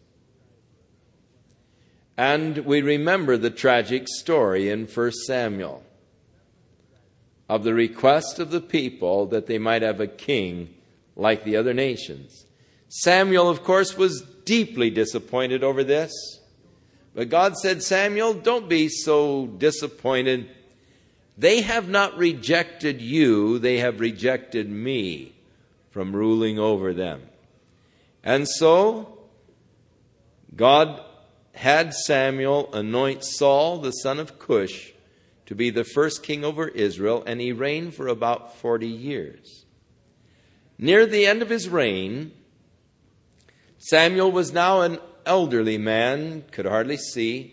And we remember the tragic story in 1 Samuel of the request of the people that they might have a king like the other nations. Samuel, of course, was deeply disappointed over this. But God said, Samuel, don't be so disappointed. They have not rejected you, they have rejected me from ruling over them. And so, God had Samuel anoint Saul, the son of Cush, to be the first king over Israel, and he reigned for about 40 years. Near the end of his reign, Samuel was now an elderly man, could hardly see.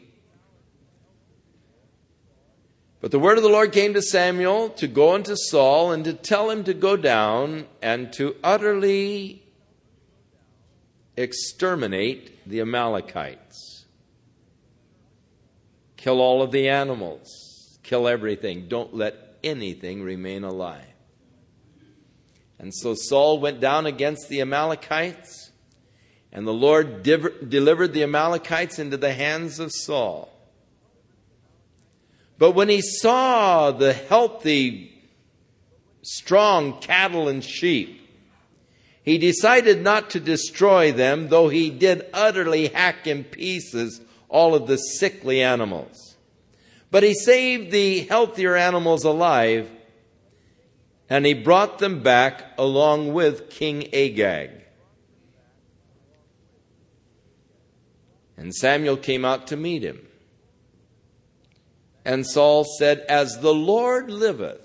But the word of the Lord came to Samuel to go unto Saul and to tell him to go down and to utterly exterminate the Amalekites. Kill all of the animals. Kill everything. Don't let anything remain alive. And so Saul went down against the Amalekites, and the Lord delivered the Amalekites into the hands of Saul. But when he saw the healthy, strong cattle and sheep, he decided not to destroy them, though he did utterly hack in pieces all of the sickly animals. But he saved the healthier animals alive, and he brought them back along with King Agag. And Samuel came out to meet him. And Saul said, As the Lord liveth,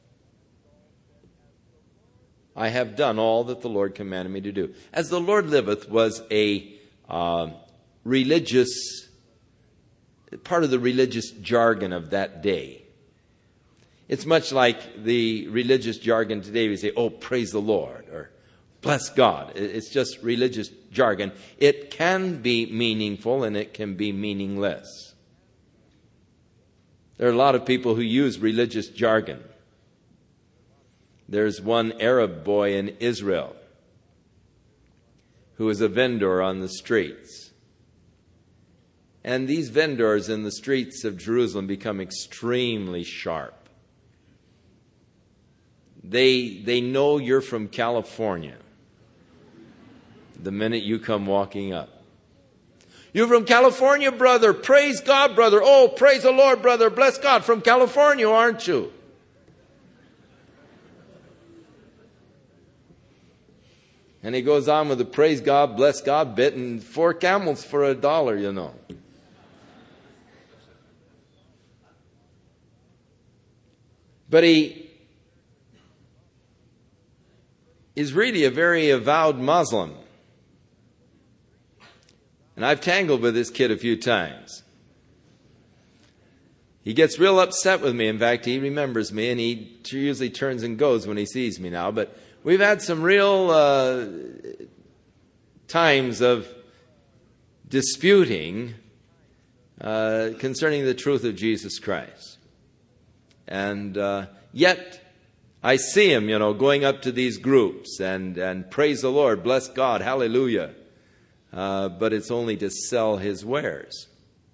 I have done all that the Lord commanded me to do. As the Lord liveth was a religious, part of the religious jargon of that day. It's much like the religious jargon today. We say, oh, praise the Lord, or bless God. It's just religious jargon. It can be meaningful and it can be meaningless. There are a lot of people who use religious jargon. There's one Arab boy in Israel who is a vendor on the streets. And these vendors in the streets of Jerusalem become extremely sharp. They know you're from California the minute you come walking up. You're from California, brother. Praise God, brother. Oh, praise the Lord, brother. Bless God. From California, aren't you? And he goes on with the praise God, bless God bit, and 4 camels for $1, you know. But he is really a very avowed Muslim. And I've tangled with this kid a few times. He gets real upset with me. In fact, he remembers me, and he usually turns and goes when he sees me now. But we've had some real times of disputing concerning the truth of Jesus Christ. And yet, I see him, going up to these groups and praise the Lord, bless God, hallelujah. But it's only to sell his wares.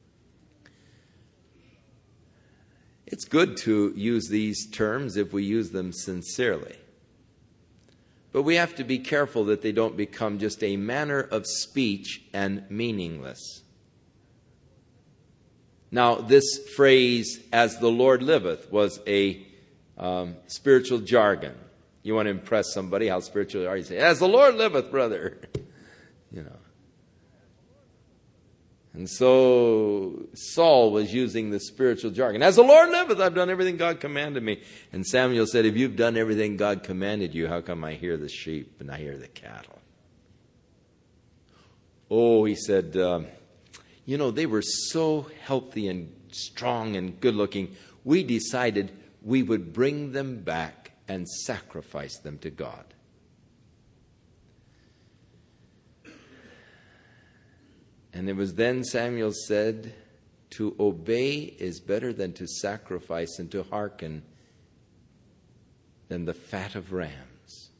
It's good to use these terms if we use them sincerely. But we have to be careful that they don't become just a manner of speech and meaningless. Now, this phrase, as the Lord liveth, was a spiritual jargon. You want to impress somebody, how spiritual you are, you say, as the Lord liveth, brother. And so Saul was using the spiritual jargon. As the Lord liveth, I've done everything God commanded me. And Samuel said, if you've done everything God commanded you, how come I hear the sheep and I hear the cattle? Oh, he said, they were so healthy and strong and good looking. We decided we would bring them back and sacrifice them to God. And it was then Samuel said, to obey is better than to sacrifice, and to hearken than the fat of rams.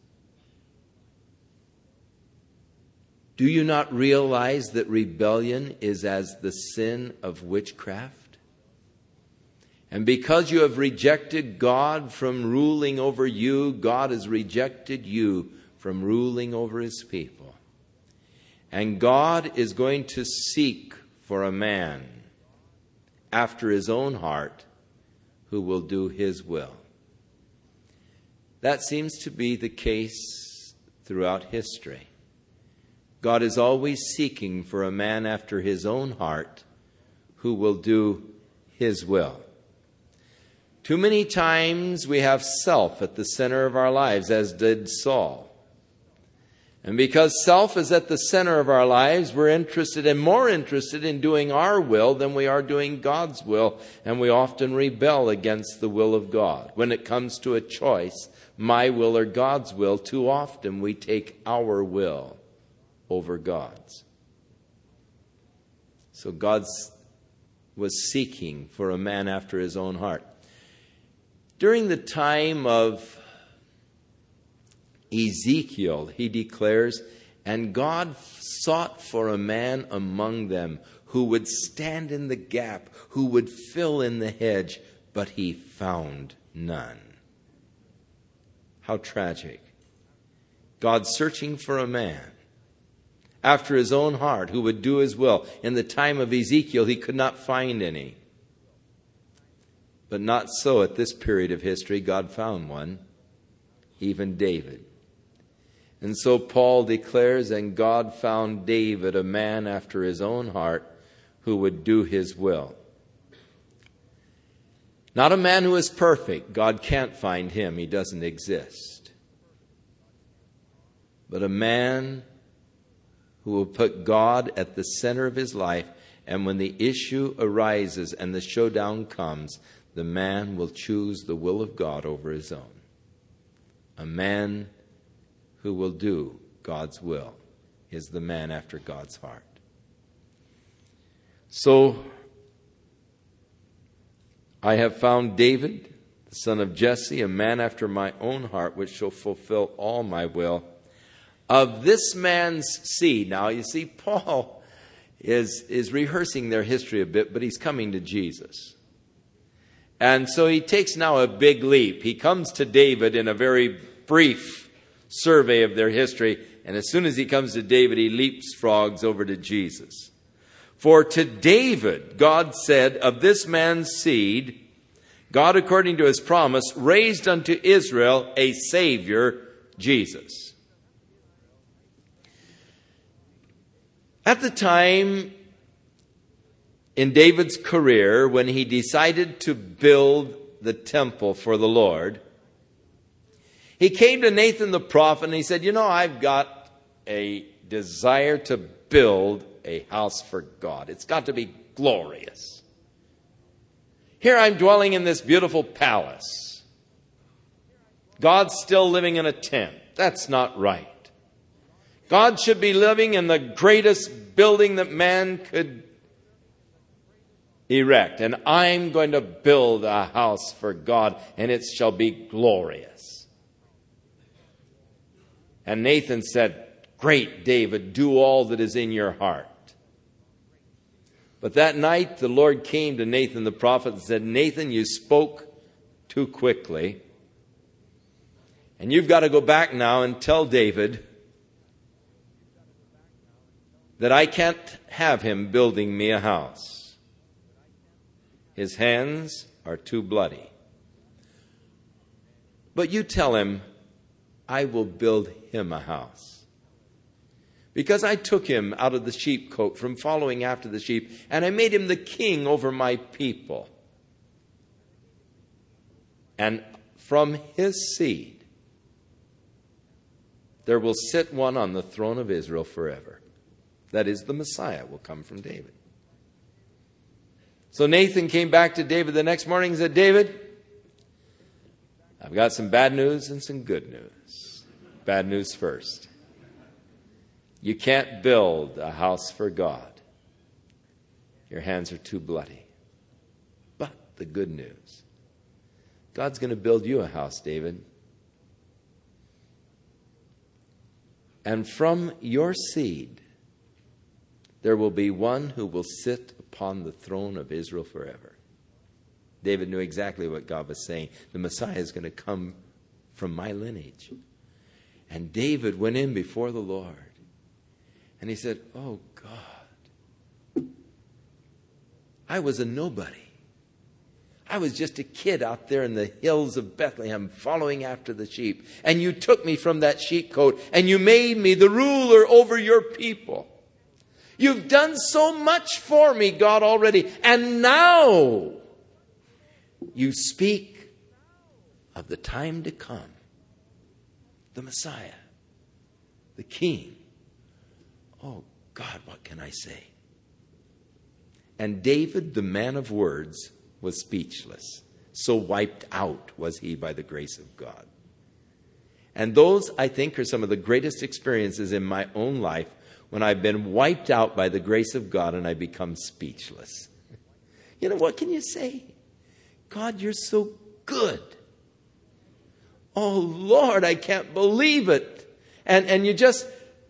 Do you not realize that rebellion is as the sin of witchcraft? And because you have rejected God from ruling over you, God has rejected you from ruling over his people. And God is going to seek for a man after his own heart who will do his will. That seems to be the case throughout history. God is always seeking for a man after his own heart who will do his will. Too many times we have self at the center of our lives, as did Saul. And because self is at the center of our lives, we're more interested in doing our will than we are doing God's will. And we often rebel against the will of God. When it comes to a choice, my will or God's will, too often we take our will over God's. So God was seeking for a man after his own heart. During the time of Ezekiel, he declares, and God sought for a man among them who would stand in the gap, who would fill in the hedge, but he found none. How tragic. God searching for a man after his own heart who would do his will. In the time of Ezekiel, he could not find any. But not so at this period of history. God found one, even David. And so Paul declares, and God found David a man after his own heart who would do his will. Not a man who is perfect. God can't find him. He doesn't exist. But a man who will put God at the center of his life, and when the issue arises and the showdown comes, the man will choose the will of God over his own. A man who will do God's will is the man after God's heart. So, I have found David, the son of Jesse, a man after my own heart, which shall fulfill all my will. Of this man's seed. Now, you see, Paul is rehearsing their history a bit, but he's coming to Jesus. And so he takes now a big leap. He comes to David in a very brief survey of their history. And as soon as he comes to David, he leapfrogs over to Jesus. For to David, God said, of this man's seed, God, according to his promise, raised unto Israel a Savior, Jesus. At the time in David's career, when he decided to build the temple for the Lord, he came to Nathan the prophet and he said, I've got a desire to build a house for God. It's got to be glorious. Here I'm dwelling in this beautiful palace. God's still living in a tent. That's not right. God should be living in the greatest building that man could erect. And I'm going to build a house for God, and it shall be glorious. And Nathan said, great, David, do all that is in your heart. But that night the Lord came to Nathan the prophet and said, Nathan, you spoke too quickly. And you've got to go back now and tell David that I can't have him building me a house. His hands are too bloody. But you tell him, I will build him a house. Because I took him out of the sheepcote from following after the sheep, and I made him the king over my people. And from his seed, there will sit one on the throne of Israel forever. That is, the Messiah will come from David. So Nathan came back to David the next morning and said, David, I've got some bad news and some good news. Bad news first. You can't build a house for God. Your hands are too bloody. But the good news, God's going to build you a house, David. and from your seed there will be one who will sit upon the throne of Israel forever. David knew exactly what God was saying. The Messiah is going to come from my lineage. And David went in before the Lord. And he said, oh God, I was a nobody. I was just a kid out there in the hills of Bethlehem following after the sheep. And you took me from that sheepcote and you made me the ruler over your people. You've done so much for me, God, already. And now you speak of the time to come. The Messiah, the King. Oh God, what can I say? And David, the man of words, was speechless. So wiped out was he by the grace of God. And those, I think, are some of the greatest experiences in my own life when I've been wiped out by the grace of God and I become speechless. You know, what can you say? God, you're so good. Oh, Lord, I can't believe it. And you just,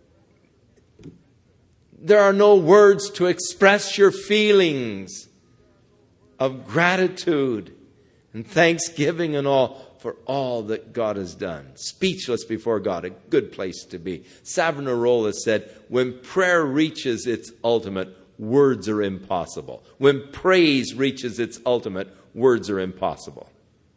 there are no words to express your feelings of gratitude and thanksgiving and all for all that God has done. Speechless before God, a good place to be. Savonarola said, when prayer reaches its ultimate, words are impossible. When praise reaches its ultimate, words are impossible.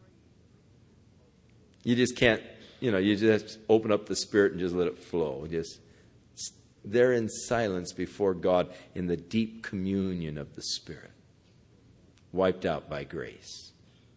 You just can't, you just open up the Spirit and just let it flow. Just there in silence before God in the deep communion of the Spirit. Wiped out by grace.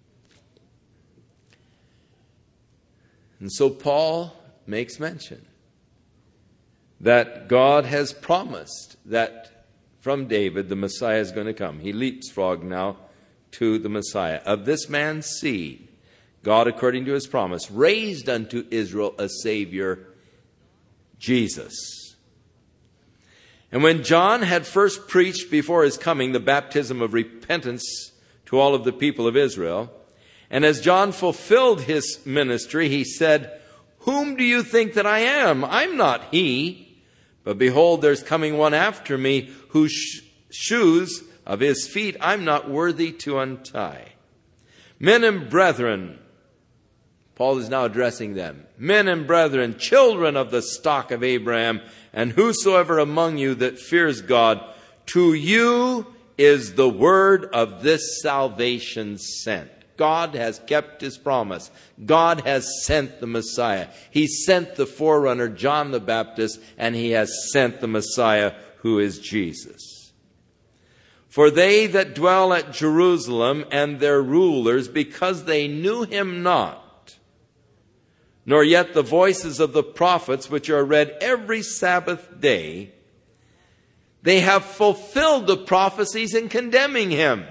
And so Paul makes mention that God has promised that from David the Messiah is going to come. He leapfrogs now to the Messiah. Of this man's seed, God, according to his promise, raised unto Israel a Savior, Jesus. And when John had first preached before his coming the baptism of repentance to all of the people of Israel, and as John fulfilled his ministry, he said, whom do you think that I am? I'm not he. But behold, there's coming one after me whose shoes of his feet I'm not worthy to untie. Men and brethren, Paul is now addressing them. Men and brethren, children of the stock of Abraham, and whosoever among you that fears God, to you is the word of this salvation sent. God has kept his promise. God has sent the Messiah. He sent the forerunner, John the Baptist, and he has sent the Messiah, who is Jesus. For they that dwell at Jerusalem and their rulers, because they knew him not, nor yet the voices of the prophets, which are read every Sabbath day, they have fulfilled the prophecies in condemning him.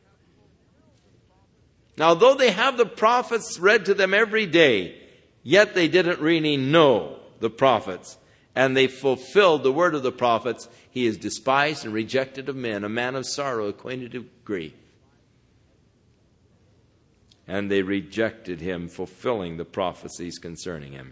Now, though they have the prophets read to them every day, yet they didn't really know the prophets. And they fulfilled the word of the prophets. He is despised and rejected of men, a man of sorrow, acquainted with grief. And they rejected him, fulfilling the prophecies concerning him.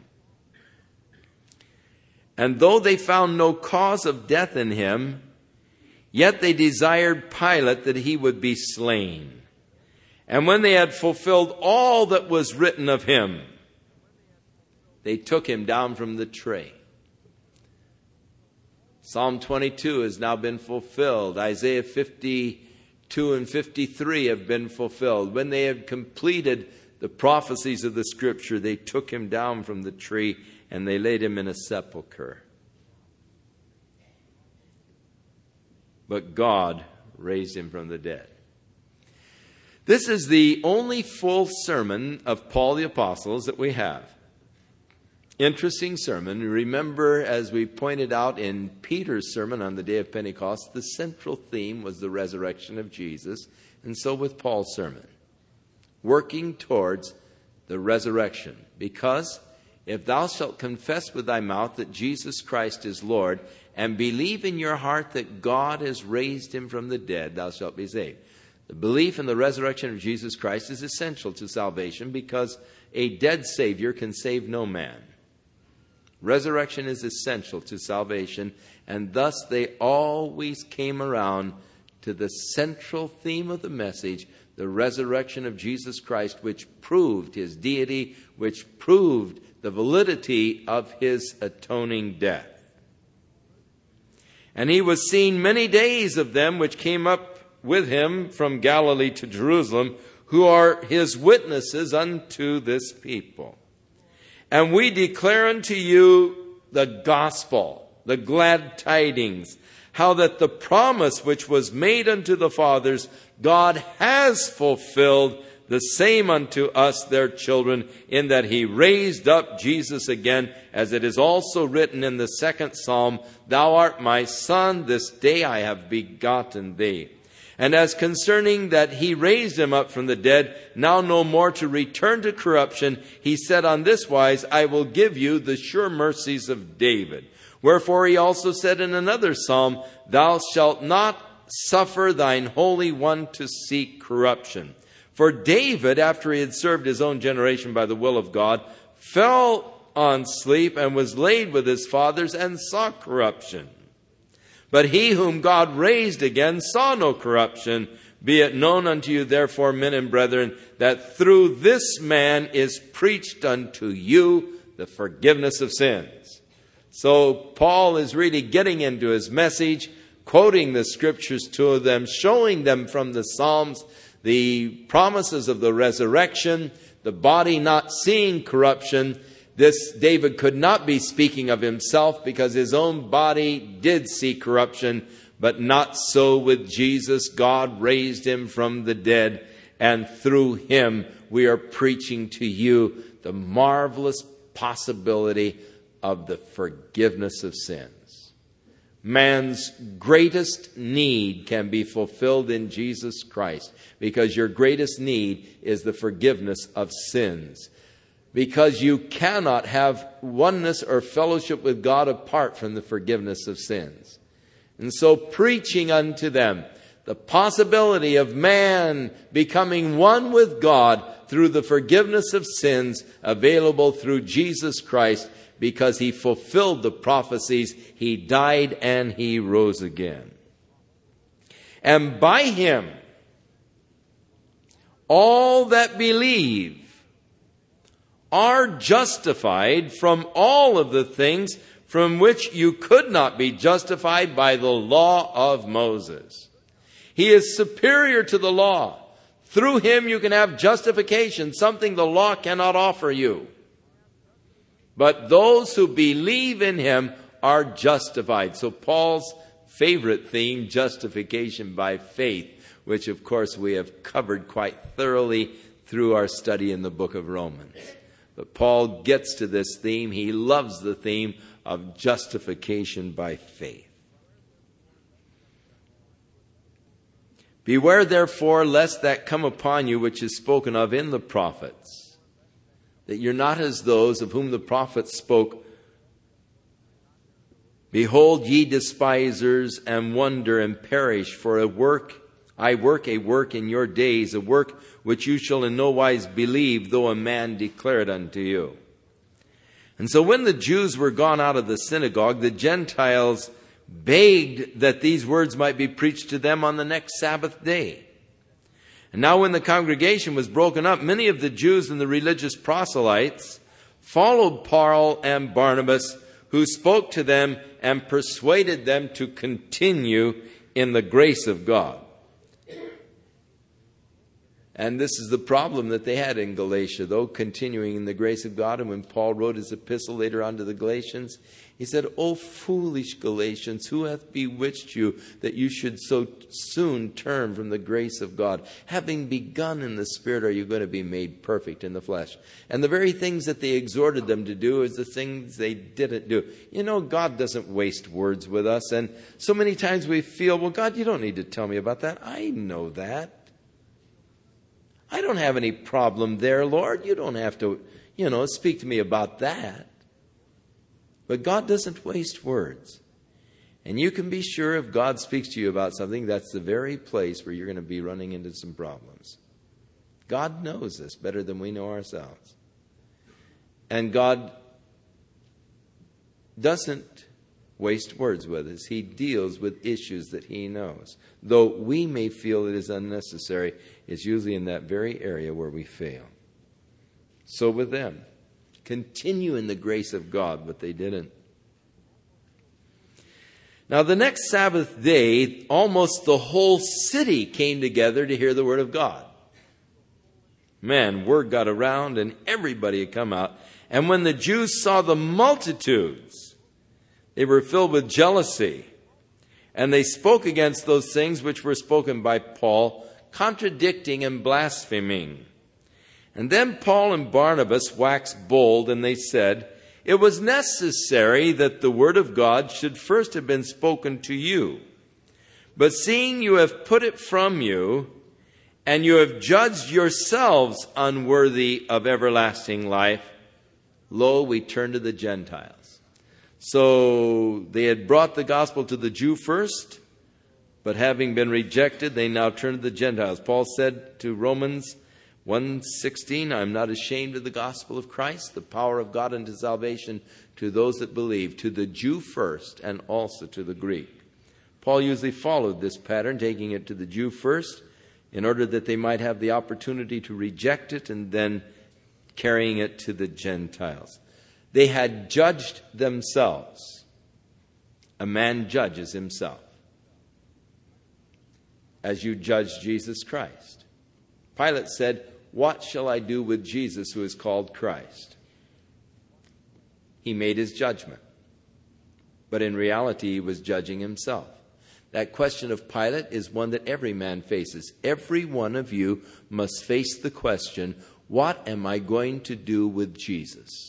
And though they found no cause of death in him, yet they desired Pilate that he would be slain. And when they had fulfilled all that was written of him, they took him down from the tree. Psalm 22 has now been fulfilled. Isaiah 52 and 53 have been fulfilled. When they had completed the prophecies of the Scripture, they took him down from the tree and they laid him in a sepulchre. But God raised him from the dead. This is the only full sermon of Paul the Apostle that we have. Interesting sermon. Remember, as we pointed out in Peter's sermon on the day of Pentecost, the central theme was the resurrection of Jesus. And so with Paul's sermon, working towards the resurrection. Because if thou shalt confess with thy mouth that Jesus Christ is Lord, and believe in your heart that God has raised him from the dead, thou shalt be saved. The belief in the resurrection of Jesus Christ is essential to salvation because a dead Savior can save no man. Resurrection is essential to salvation, and thus they always came around to the central theme of the message, the resurrection of Jesus Christ, which proved his deity, which proved the validity of his atoning death. And he was seen many days of them which came up with him from Galilee to Jerusalem, who are his witnesses unto this people. And we declare unto you the gospel, the glad tidings, how that the promise which was made unto the fathers, God has fulfilled the same unto us their children, in that he raised up Jesus again, as it is also written in the 2nd Psalm, Thou art my son, this day I have begotten thee. And as concerning that he raised him up from the dead, now no more to return to corruption, he said on this wise, I will give you the sure mercies of David. Wherefore he also said in another psalm, Thou shalt not suffer thine Holy One to see corruption. For David, after he had served his own generation by the will of God, fell on sleep and was laid with his fathers and saw corruption. But he whom God raised again saw no corruption. Be it known unto you, therefore, men and brethren, that through this man is preached unto you the forgiveness of sins. So Paul is really getting into his message, quoting the scriptures to them, showing them from the Psalms the promises of the resurrection, the body not seeing corruption. This David could not be speaking of himself, because his own body did see corruption, but not so with Jesus. God raised him from the dead, and through him we are preaching to you the marvelous possibility of the forgiveness of sins. Man's greatest need can be fulfilled in Jesus Christ, because your greatest need is the forgiveness of sins. Because you cannot have oneness or fellowship with God apart from the forgiveness of sins. And so preaching unto them the possibility of man becoming one with God through the forgiveness of sins available through Jesus Christ, because he fulfilled the prophecies, he died and he rose again. And by him, all that believe are justified from all of the things from which you could not be justified by the law of Moses. He is superior to the law. Through him you can have justification, something the law cannot offer you. But those who believe in him are justified. So Paul's favorite theme, justification by faith, which of course we have covered quite thoroughly through our study in the book of Romans. But Paul gets to this theme. He loves the theme of justification by faith. Beware therefore lest that come upon you which is spoken of in the prophets, that you're not as those of whom the prophets spoke. Behold, ye despisers, and wonder and perish, for I work a work in your days, a work which you shall in no wise believe, though a man declare it unto you. And so when the Jews were gone out of the synagogue, the Gentiles begged that these words might be preached to them on the next Sabbath day. And now when the congregation was broken up, many of the Jews and the religious proselytes followed Paul and Barnabas, who spoke to them and persuaded them to continue in the grace of God. And this is the problem that they had in Galatia, though, continuing in the grace of God. And when Paul wrote his epistle later on to the Galatians, he said, O foolish Galatians, who hath bewitched you that you should so soon turn from the grace of God? Having begun in the Spirit, are you going to be made perfect in the flesh? And the very things that they exhorted them to do is the things they didn't do. You know, God doesn't waste words with us. And so many times we feel, well, God, you don't need to tell me about that. I know that. I don't have any problem there, Lord. You don't have to, speak to me about that. But God doesn't waste words. And you can be sure if God speaks to you about something, that's the very place where you're going to be running into some problems. God knows this better than we know ourselves. And God doesn't waste words with us. He deals with issues that he knows. Though we may feel it is unnecessary, it's usually in that very area where we fail. So with them, continue in the grace of God, but they didn't. Now the next Sabbath day, almost the whole city came together to hear the word of God. Man, word got around and everybody had come out. And when the Jews saw the multitudes, they were filled with jealousy. And they spoke against those things which were spoken by Paul, contradicting and blaspheming. And then Paul and Barnabas waxed bold, and they said, "It was necessary that the word of God should first have been spoken to you. But seeing you have put it from you, and you have judged yourselves unworthy of everlasting life, lo, we turn to the Gentiles." So they had brought the gospel to the Jew first, but having been rejected, they now turn to the Gentiles. Paul said to Romans 1:16, "I am not ashamed of the gospel of Christ, the power of God unto salvation to those that believe, to the Jew first and also to the Greek." Paul usually followed this pattern, taking it to the Jew first, in order that they might have the opportunity to reject it, and then carrying it to the Gentiles. They had judged themselves. A man judges himself, as you judge Jesus Christ. Pilate said, "What shall I do with Jesus who is called Christ?" He made his judgment, but in reality he was judging himself. That question of Pilate is one that every man faces. Every one of you must face the question, what am I going to do with Jesus?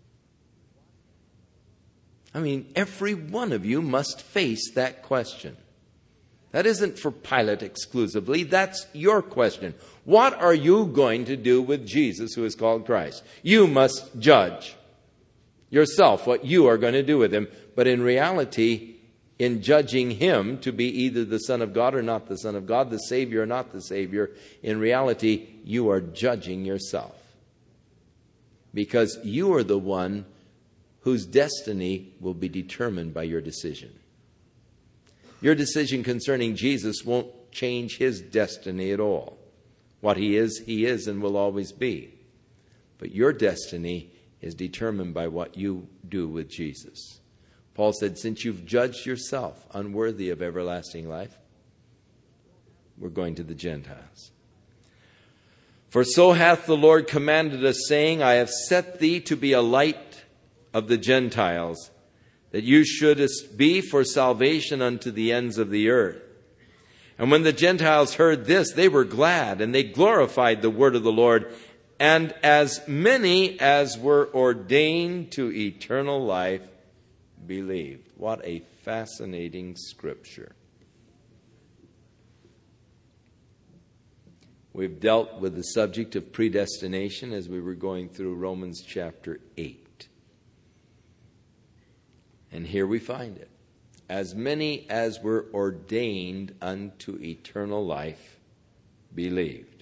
I mean, every one of you must face that question. That isn't for Pilate exclusively. That's your question. What are you going to do with Jesus who is called Christ? You must judge yourself what you are going to do with him. But in reality, in judging him to be either the Son of God or not the Son of God, the Savior or not the Savior, in reality, you are judging yourself. Because you are the one whose destiny will be determined by your decision. Your decision concerning Jesus won't change his destiny at all. What he is and will always be. But your destiny is determined by what you do with Jesus. Paul said, since you've judged yourself unworthy of everlasting life, we're going to the Gentiles. For so hath the Lord commanded us, saying, I have set thee to be a light of the Gentiles, that you shouldest be for salvation unto the ends of the earth. And when the Gentiles heard this, they were glad, and they glorified the word of the Lord. And as many as were ordained to eternal life believed. What a fascinating scripture. We've dealt with the subject of predestination as we were going through Romans chapter 8. And here we find it. As many as were ordained unto eternal life believed.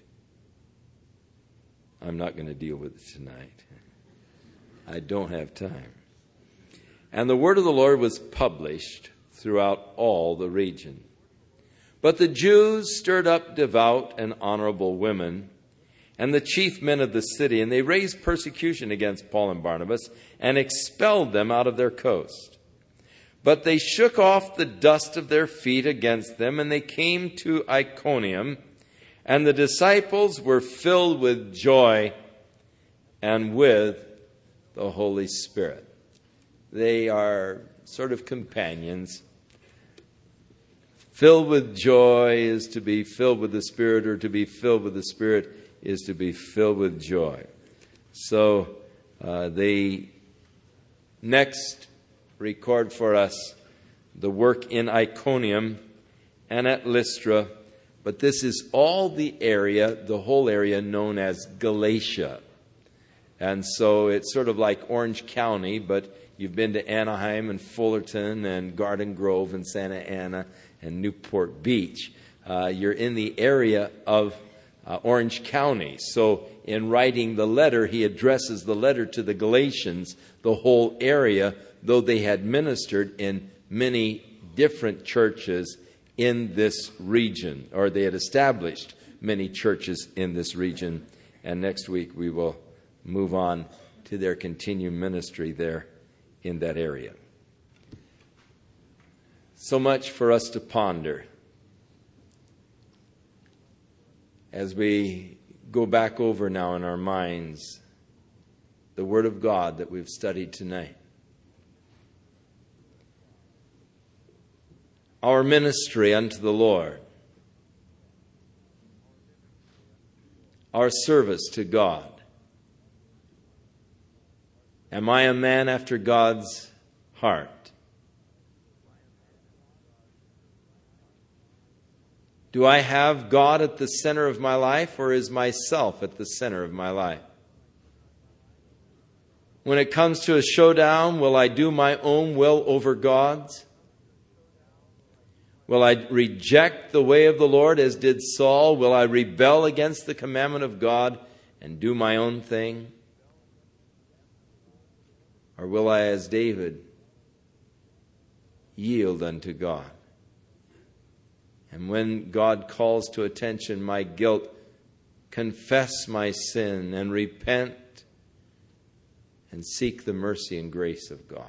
I'm not going to deal with it tonight. I don't have time. And the word of the Lord was published throughout all the region. But the Jews stirred up devout and honorable women and the chief men of the city, and they raised persecution against Paul and Barnabas and expelled them out of their coast. But they shook off the dust of their feet against them, and they came to Iconium, and the disciples were filled with joy and with the Holy Spirit. They are sort of companions. Filled with joy is to be filled with the Spirit, or to be filled with the Spirit is to be filled with joy. So they next record for us the work in Iconium and at Lystra, but this is all the area, the whole area known as Galatia. And so it's sort of like Orange County, but you've been to Anaheim and Fullerton and Garden Grove and Santa Ana and Newport Beach. You're in the area of Orange County. So in writing the letter, he addresses the letter to the Galatians, the whole area, though they had ministered in many different churches in this region, or they had established many churches in this region. And next week we will move on to their continued ministry there in that area. So much for us to ponder as we go back over now in our minds the Word of God that we've studied tonight. Our ministry unto the Lord, our service to God. Am I a man after God's heart? Do I have God at the center of my life, or is myself at the center of my life? When it comes to a showdown, will I do my own will over God's? Will I reject the way of the Lord as did Saul? Will I rebel against the commandment of God and do my own thing? Or will I, as David, yield unto God? And when God calls to attention my guilt, confess my sin and repent and seek the mercy and grace of God.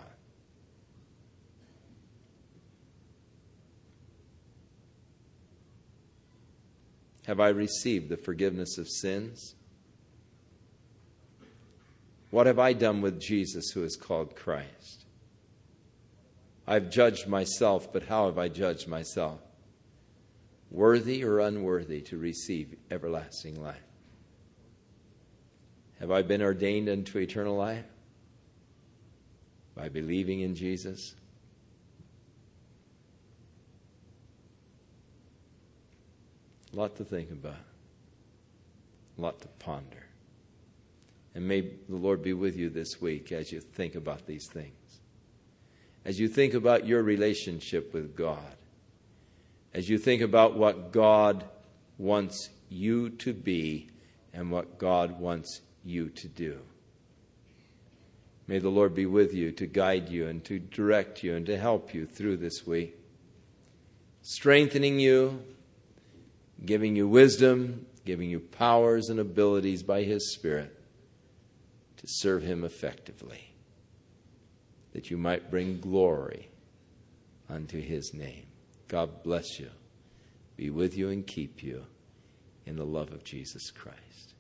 Have I received the forgiveness of sins? What have I done with Jesus, who is called Christ? I've judged myself, but how have I judged myself? Worthy or unworthy to receive everlasting life? Have I been ordained unto eternal life by believing in Jesus? A lot to think about, a lot to ponder. And may the Lord be with you this week as you think about these things. As you think about your relationship with God. As you think about what God wants you to be and what God wants you to do. May the Lord be with you to guide you and to direct you and to help you through this week. Strengthening you, giving you wisdom, giving you powers and abilities by His Spirit to serve Him effectively, that you might bring glory unto His name. God bless you, be with you and keep you in the love of Jesus Christ.